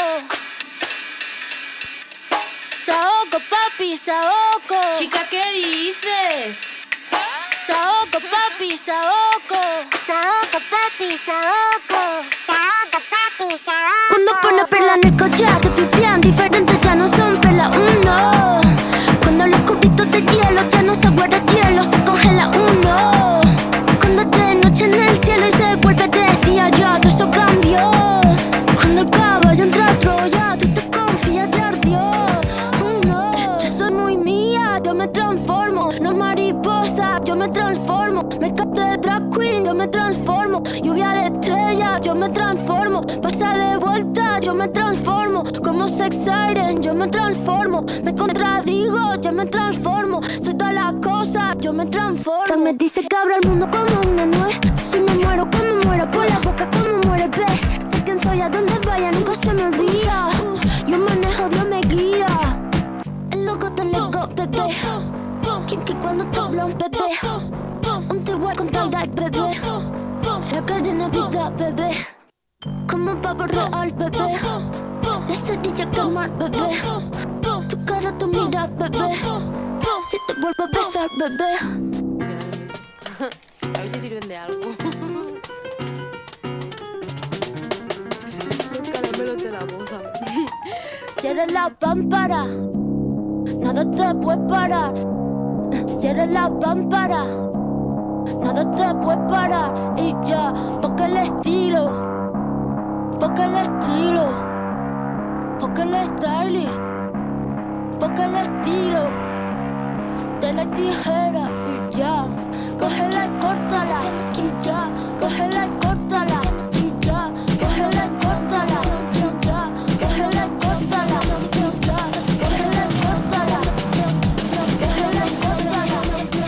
Saoko, papi, Saoko. Chica, ¿qué dices? Saoko, papi, Saoko. Saoko, papi, Saoko. Saoko, papi, Saoko. Cuando pone perla en el collar, te pipián diferentes, ya no son perla uno. Cuando los cubitos de hielo ya no se guarda hielo, se congela uno. Cuando es de noche en el cielo y se vuelve de día, ya todo eso cambió. Cuando el caballo entra a Troya, tú te confías, te ardió. Oh, no. Yo soy muy mía, yo me transformo. No es mariposa, yo me transformo. Me de drag queen, yo me transformo. Lluvia de estrella, yo yo me transformo. Pasa de vuelta, yo me transformo. Como sex siren, yo me transformo. Me contradigo, yo me transformo. Soy todas las cosas, yo me transformo. Se me dice que abro el mundo como una nuez. Si me muero, que me muero por la boca, como muere pez. Sé quién soy, a donde vaya, nunca se me olvida. Yo manejo, Dios me guía. El loco te loco, bebé. Kinky cuando te hablan, bebé. Un T-Way con tie-dye, bebé. La cadena vida, bebé. Como un pavo real, bebé. La cerilla quemar, bebé. Tu cara, tu mira, bebé. Si te vuelvo a besar, bebé. A ver si sirven de algo. Los caramelos de la boda. Cierra la pámpara, nada te puede parar. Cierra la pámpara, nada te puede parar. Y ya, toca el estilo, toca el estilo, toca el stylist, toca el estilo. De la tijera y ya, cógela y córtala. Y ya, cógela y córtala. Y ya, cógela y córtala. Y ya, cógela y córtala. Y ya, cógela y córtala. Cógela y córtala.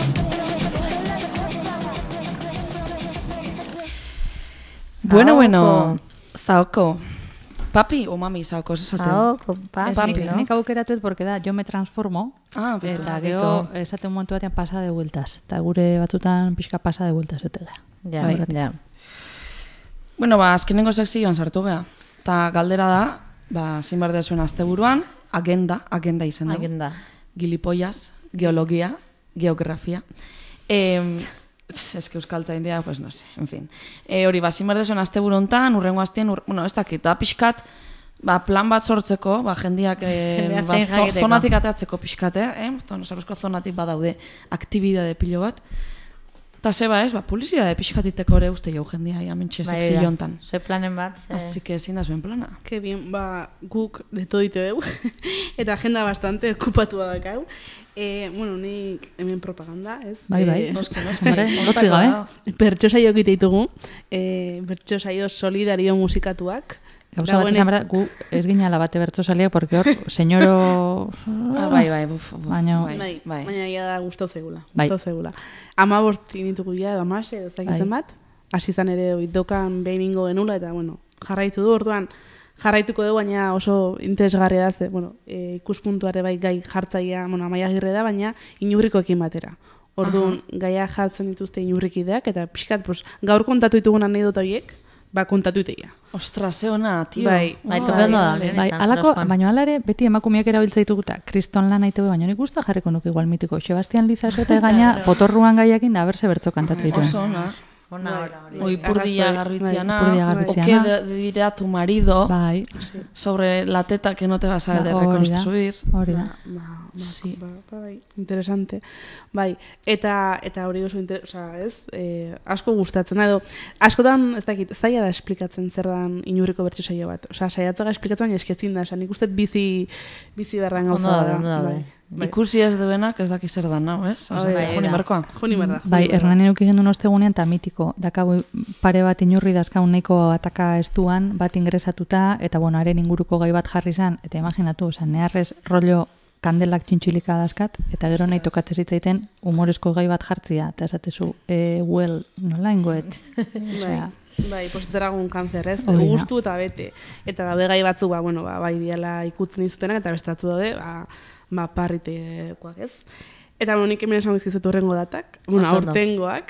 Bueno, bueno, Saoko. Papi o mami, Saoko, eso esaten. Saoko, papi, Papi, no? Nik aukeratuet porque da, jo me transformo, Ah, beto, eta beto. gero esaten momentu batean pasa de vueltas. Eta gure batzutan pixka pasa de vueltas zutela. Ja, Bai. ja. Bueno, ba, azkenengo sekzioan sartu gea. Ta galdera da, ba, zin behar dezuen asteburuan, agenda, agenda izen dugu. Agenda. Gilipollas, geologia, geografia. Eh, es que euskaltzaindia, pues no sé, en fin. E, hori, ba, zin behar dezuen asteburu hontan, urrengo astien, ur, bueno, ez dakit, da pixkat, ba, plan bat sortzeko, ba, jendiak eh, Jendea ba, zein zo- jakiteko. zonatik ateatzeko pixkat, eh? eh? Zon, Saruzko zonatik badaude aktibidade pilo bat. Ta zeba ez, ba, publizidade pixkatiteko ere uste jau jendia, jamentxe Bai, sekzio da. hontan. Ze planen bat. ze- Así que ezin da zuen plana. Que bien, ba, guk de todo ditu dugu. Eta agenda bastante okupatua dakau. Eh, bueno, nik hemen propaganda, ez? Bai, bai. Eh, Noski, noski. Hombre, lotzi gabe. Bertso saio egite ditugu. Eh, bertso saio solidario musikatuak. Gauza bat Dagoene- izan behar, gu ez ginala bate bertso salia, porque hor, senyoro... Ah, bai, bai, buf, buf, Baina- Bai, bai, bai. baina ja da gustau zegula. Bai. Gustau zegula. Ama borti nitugu ja, edo amase, edo ez dakit Bai. zenbat. Hasi zan ere oidokan behin ingo genula, eta bueno, jarraitu du orduan. Jarraituko du, baina oso interesgarria da, ze, bueno, e, ikuspuntuare bai gai jartzaia, bueno, Amaia Agirre da, baina inurrikoekin batera. Orduan, gaia jartzen dituzte inurrikideak, eta pixkat, pues, gaur kontatu ditugun anekdota horiek, ba, kontatu iteia. Ostras, ze ona, tio. Bai. Bai, tope ondo da. vale. nire Bai, nintzen alako, zeroskoan. baina ala ere, beti emakumeak erabiltza dituguta, kriston lan aite baina nik usta jarriko nuke igual mitiko. Sebastian Lizaso eta gaina potorruan gaiakin da berse bertzo kantatu dituen. Oso ona. Ona, ona, hori. Oi, purdia garritziana. Ipurdia O garritziana. que de- dirá tu marido Bai, sobre la teta que no te vas a Ba, de hori da, reconstruir. hori da. Ba, ba, Sí. ba, ba, bai, interesante. Bai, eta eta hori oso inter, osea, ez? Eh, asko gustatzen da edo askotan ez dakit, zaila da esplikatzen zer dan inurriko bertso saio bat. Osea, saiatzaga esplikatzen baina eskezin da, osea, nik uste bizi bizi berran Ondo gauza daude, da. ondo daude. Bai. Bai. Ikusi ez duenak ez daki zer da, nau, ez? Osa, Bai, bai, bai, joni da. barkoa. Joni berda. Bai, joni berda. Hernanen euki gendun ostegunean eta mitiko. Dakagu pare bat inurri dazkaun nahiko ataka estuan, bat ingresatuta, eta bueno, haren inguruko gai bat jarri zan, eta imaginatu, oza, neharrez rollo kandelak txintxilika dazkat, eta gero nahi tokatzen zitzaiten humorezko gai bat jartzia, eta esatezu, e, well, nola ingoet? Osea, Bai, pues dragon kanzer, ez? Hori da. Gustu eta bete. Eta daude gai batzu, ba, bueno, ba, bai diala ikutzen izutenak, eta beste batzu daude, ba, ba parritekoak, ez? Eta bueno, nik hemen esan bizkizut urrengo datak, bueno, Oso ondo. aurtengoak,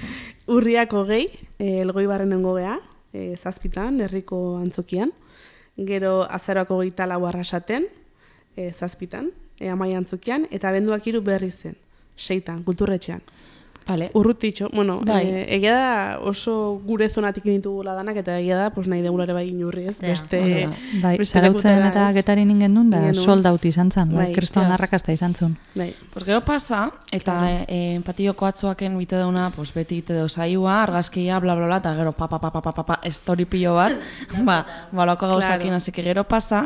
urriak hogei, eh, elgoi barrenengo gea, eh, zazpitan, herriko antzokian, gero azaroak hogeita lau arrasaten, eh, zazpitan, eh, Amaia antzokian, eta abenduak hiru berri zen, seitan, kulturretxean. Vale. Urrutitxo, bueno, Bai. eh, egia da oso gure zonatik ditugula danak, eta egia da, pues nahi degulare bai inurri, ez? Ja, Beste, hori da. bai, beste zarautzen lekutera, eta ez? getarin ingen duen, da Ingen nuen. sold out izan zan, bai, Bai, kriston yes. arrakasta izan zun. Bai, Pues gero pasa, eta e, empatioko atzuaken bite dauna, pues beti ite deu saioa, argazkia, bla, bla, bla, eta gero pa, pa, pa, pa, pa, pa, pa, story pilo bat, ba, balako gauzakin, Claro. así que gero pasa,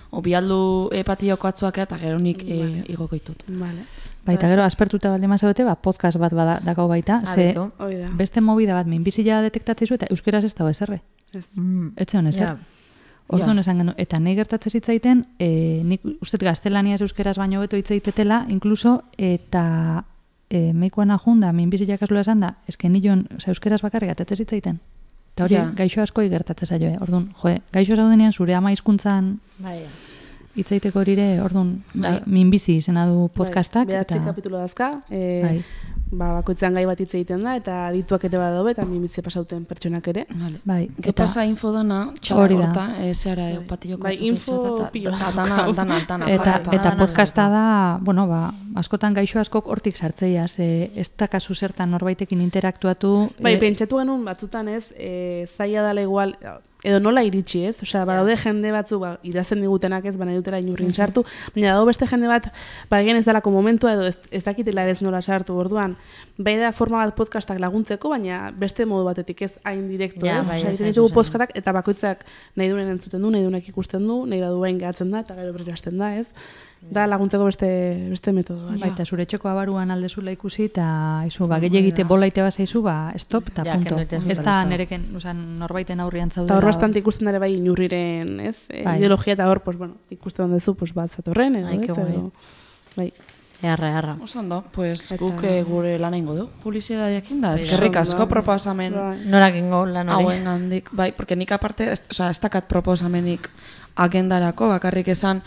obialdu e, patilloko atzuak eta gero nik e, igoko ditut. Vale. Baita gero, aspertuta baldin mazaute, ba, podcast bat bada, dakau baita, ze Abitu. Hoi da. beste movida bat minbizila detektatzezu eta euskeraz ez dago ezerre. Ez. Mm. Etze honezer. Ja. Orduan esan genuen, eta nahi gertatzen zitzaiten, e, nik uste gaztelaniaz euskeraz baino beto hitz eitetela, inkluso, eta e, meikoan ajun da, minbizila kasula esan da, eske nilon, oza, euskeraz bakarrik atetze zitzaiten. Eta hori, Ja. gaixo askoi gertatzen zaio, eh? Orduan, jo, gaixo zaudenean zure ama hizkuntzan Bai. hitzaiteko horire, orduan, da, minbizi izena du podcastak. Bai, behatzi eta, kapitulo dazka, e, bai. ba, bakoitzean gai bat hitz egiten da, eta adituak ere badaube, eta minbizi pasauten pertsonak ere. Vale. Bai, Ge pasa info dana, Hori da. horta, e, zehara, e, patilloko Bai, atzuk info etxu eta- pilo. eta dana, dana, dana. Eta, para, para. eta dana podcasta delako. da, bueno, ba, askotan gaixo askok hortik sartzeia, ze ez dakazu zertan norbaitekin interaktuatu. Bai, eh, pentsatu genuen batzutan ez, e, zaila dala igual, edo nola iritsi ez, osea, badaude jende batzu, ba, idazten digutenak ez, baina dutela inurrin sartu, baina dago beste jende bat, ba, egin ez dalako momentua edo ez, ez dakitela ez nola sartu, orduan, bai da forma bat podcastak laguntzeko, baina beste modu batetik ez hain direkto Ja, ez, bai, osea, ez egiten hain ditugu zuzen. podcastak eta bakoitzak nahi duenen entzuten du, nahi duenak ikusten du, nahi badu bain gehatzen da, eta gero berriro hasten da ez, da laguntzeko beste, beste metodo bat. Baita zure txoko abaruan aldezula ikusi eta izu, ba, gehiagite bolaite bazaizu, ba, stop, eta Ja, punto. kendu itezu, Ez bale, da stop. nereken, osan, norbaiten aurrian zaudela. Eta hor bastante ikusten dara bai inurriren, ez, e, Bai. ideologia eta hor, pues, bueno, ikusten duzu, pues, bat zatorren, edo, Ai, ez, ke guai. edo, bai. Erra, erra. Oso ondo, pues Eta- guk eh, gure lan egingo du. Publizitatearekin da, Bai, eskerrik oso asko ondo. proposamen Bai. Norak ingo lan hori. hauen gandik. Bai, porque nik aparte, ez, osea, ez dakat proposamenik agendarako, bakarrik esan,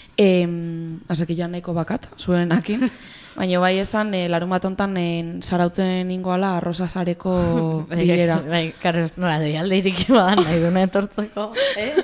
em, asekilan nahiko bakat, zuenakin, baina bai esan, e, larun bat hontan e, sarautzen ingoala arroza sareko bilera. Bai, karo, ez nola deialde iriki badan, nahi duna etortzeko. Eh?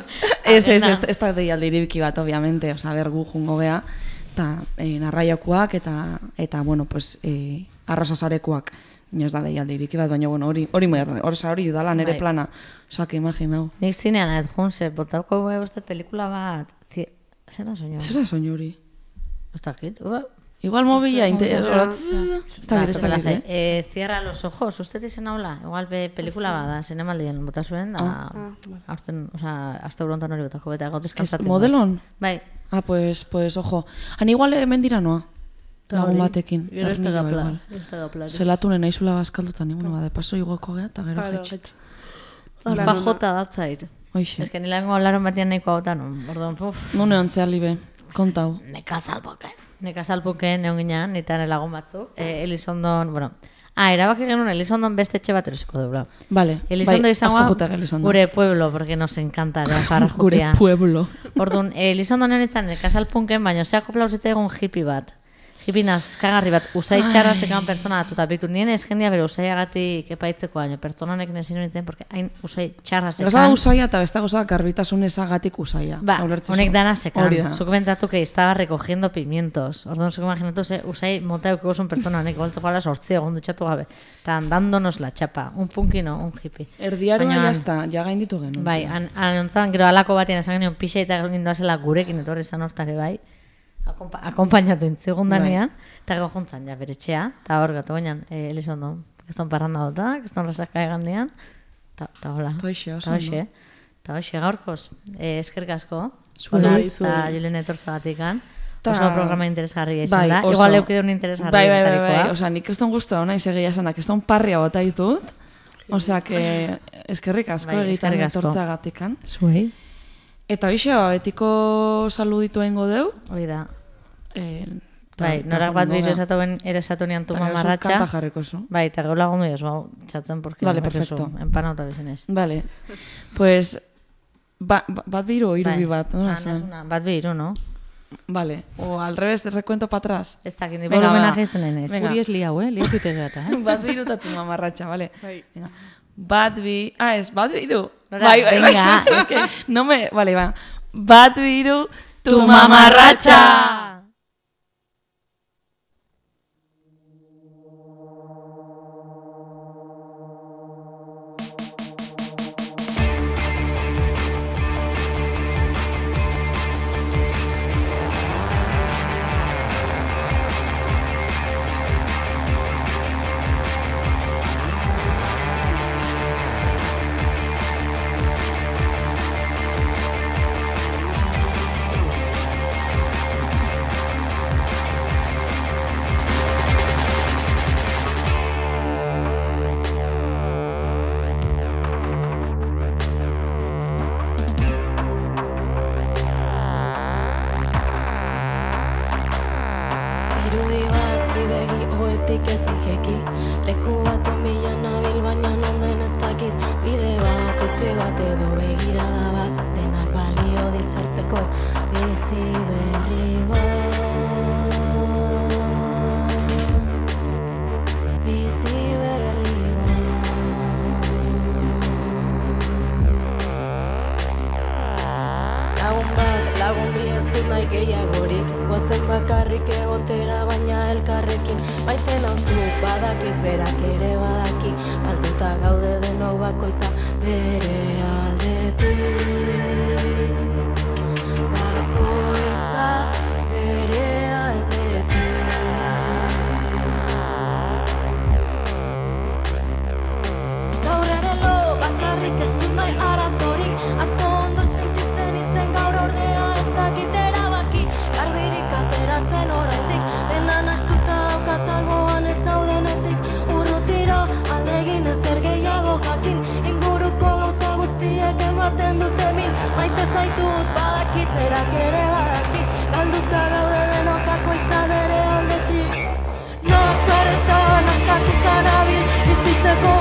Ez, ez, ez, ez da deialde iribiki bat, obviamente, oza, bergu jungo gea, eta e, narraiokuak, eta, eta, bueno, pues, e, arroza sarekoak, baina ez da deialde iriki bat, baina, bueno, hori, hori, hori, hori dala nere Bai. plana, oza, que imaginau. Nik zinean nahet jun, ze, botauko bai uste pelikula bat, zi, zer da soño? Zer da soinu hori? Ez dakit, ua. Igual mobila, inte, mobila. ez da Ba, bire, ez da lasai. bire. Eh, cierra los ojos, usted izen haula, igual be pelikula bada, zinemaldien bota zuen, da, aurten, oza, azte burontan hori botako, beta egot Ez deskansatzen. modelon? Bai, Ah, pues, pues, ojo. Han igual hemen dira noa. Lagun batekin. Gero ez da Ernillo, gapla, igual. ez da gapla. Zelatunen naizula bazkaldutan, ni, bueno, ba, de paso igoko gea, eta gero Claro. jaitxe. Horpa jota datzait. Hoixe. Ez que nilango laron batian nahiko hautan, orduan, puf, Nune ontzea libe, kontau. nekazalpoken. Nekazalpoken egon ginean, eta nire lagun batzu. E, Elizondon, bueno, ah, erabaki genuen Elizondon beste etxe bat erosiko deula. Vale, Elizondo bai, izango asko jota Elizondo. gure pueblo, porque nos encanta ere farra Gure jutia. pueblo. Orduan, Elizondo nintzen nekazalpunken, baina zeako plauzitza egun hippie bat. Hippie nazkagarri bat, usai txarra zekan pertsona batzu, eta bitu nien ez jendia bere usaiagatik epaitzeko, baina pertsona honek nezin nintzen, porque hain usai txarra Gauza da zekan. usaia eta besta gauza garbitasun ezagatik usaia. Ba, Ulertzezu? honek dana zekan. Hori da. Zuk bentsatu que estaba recogiendo pimientos. Orduan, zuk imaginatu ze, usai mota eukiko pertsona honek, goltzeko ala sortzi egon dutxatu gabe. Eta dándonos la chapa. Un punky no, un hippie. Erdiaroa Baina- jazta, ja gainditu genuen. Bai, han, han ontzan, gero alako batien esan genion pixa eta gindoazela gurekin etorri izan hortare bai. Akompa, akompainatu intzigundanean, eta gero juntzan ja bere etxea, eta hor gatu gainan, e, Elizondo, keston parranda dota, keston rasaka egandian, eta hola. Ta hoxe, oso Ta hoxe, ondo. ta hoxe, gaurkoz, e, eskerrik asko, Zuei, hola, zuei. eta Julen etortzagatikan. Ta- Oso programa interesgarria izan Bai, da. oso. Igual eukideun interesgarria Bai, bai, bai, bai, benetarikoa. osea, nik keston guztua ona izegia esan da, keston parria bota ditut. Osea, que eskerrik asko Bai, egiten eskerrik asko. etortzagatikan. Zuei. Eta hoxe, betiko saluditu egingo deu. Hori da. Eh, Bai, norak bat biru esatoen ere esatonian tu Kanta mamarratxa. jarriko zu. Bai, eta gero lagundu jos, bau, txatzen, porque Vale, hor perfecto. duzu, empanauta bizenez. Vale. Pues, ba, ba- bat biru, irubi Bai. bat, nola Ah, zen? nasuna, bat bi hiru, no? Vale. O al revés, recuento para atrás. Ez dakit, ni Venga, volumena va. jaizten nahi Venga. Guri ez liau, eh? Liatu ite gata, eh? Bat biru eta tu mamarratxa, vale? Bai. Venga. Bat bi... Ah, ez, bat biru. Nora, Bai, bai, bai. venga. Es que no me... Vale, va. Bat biru, tu, Tu mamarratxa. mamarratxa! edo begirada bat, denak balio dit sortzeko bizi berri bat. Bizi berri bat. Lagun bat, lagun bi ez dut nahi gehiagorik, goazen bakarrik egotera baina elkarrekin. Maite nauzu badakit berak ere badaki, galduta gaude denok bakoitza bere aldetik. Bakoitza bere aldetik. Gaur ere lo bakarrik ez dut nahi arazorik, atzo ondo sentitzen itzen gaur ordea ez dakit erabaki. Garbirik ateratzen oraindik, dena nahastuta daukat alboan ez zaudenetik. Urrutira alegin ezer gehiago jakin, inguruko gauza guztiek ematen dute min. Maite zaitut badakit erak ere badaki, galduta gaude denok bakoitza bere aldetik. Nakarretan askatuta nabil, bizitzeko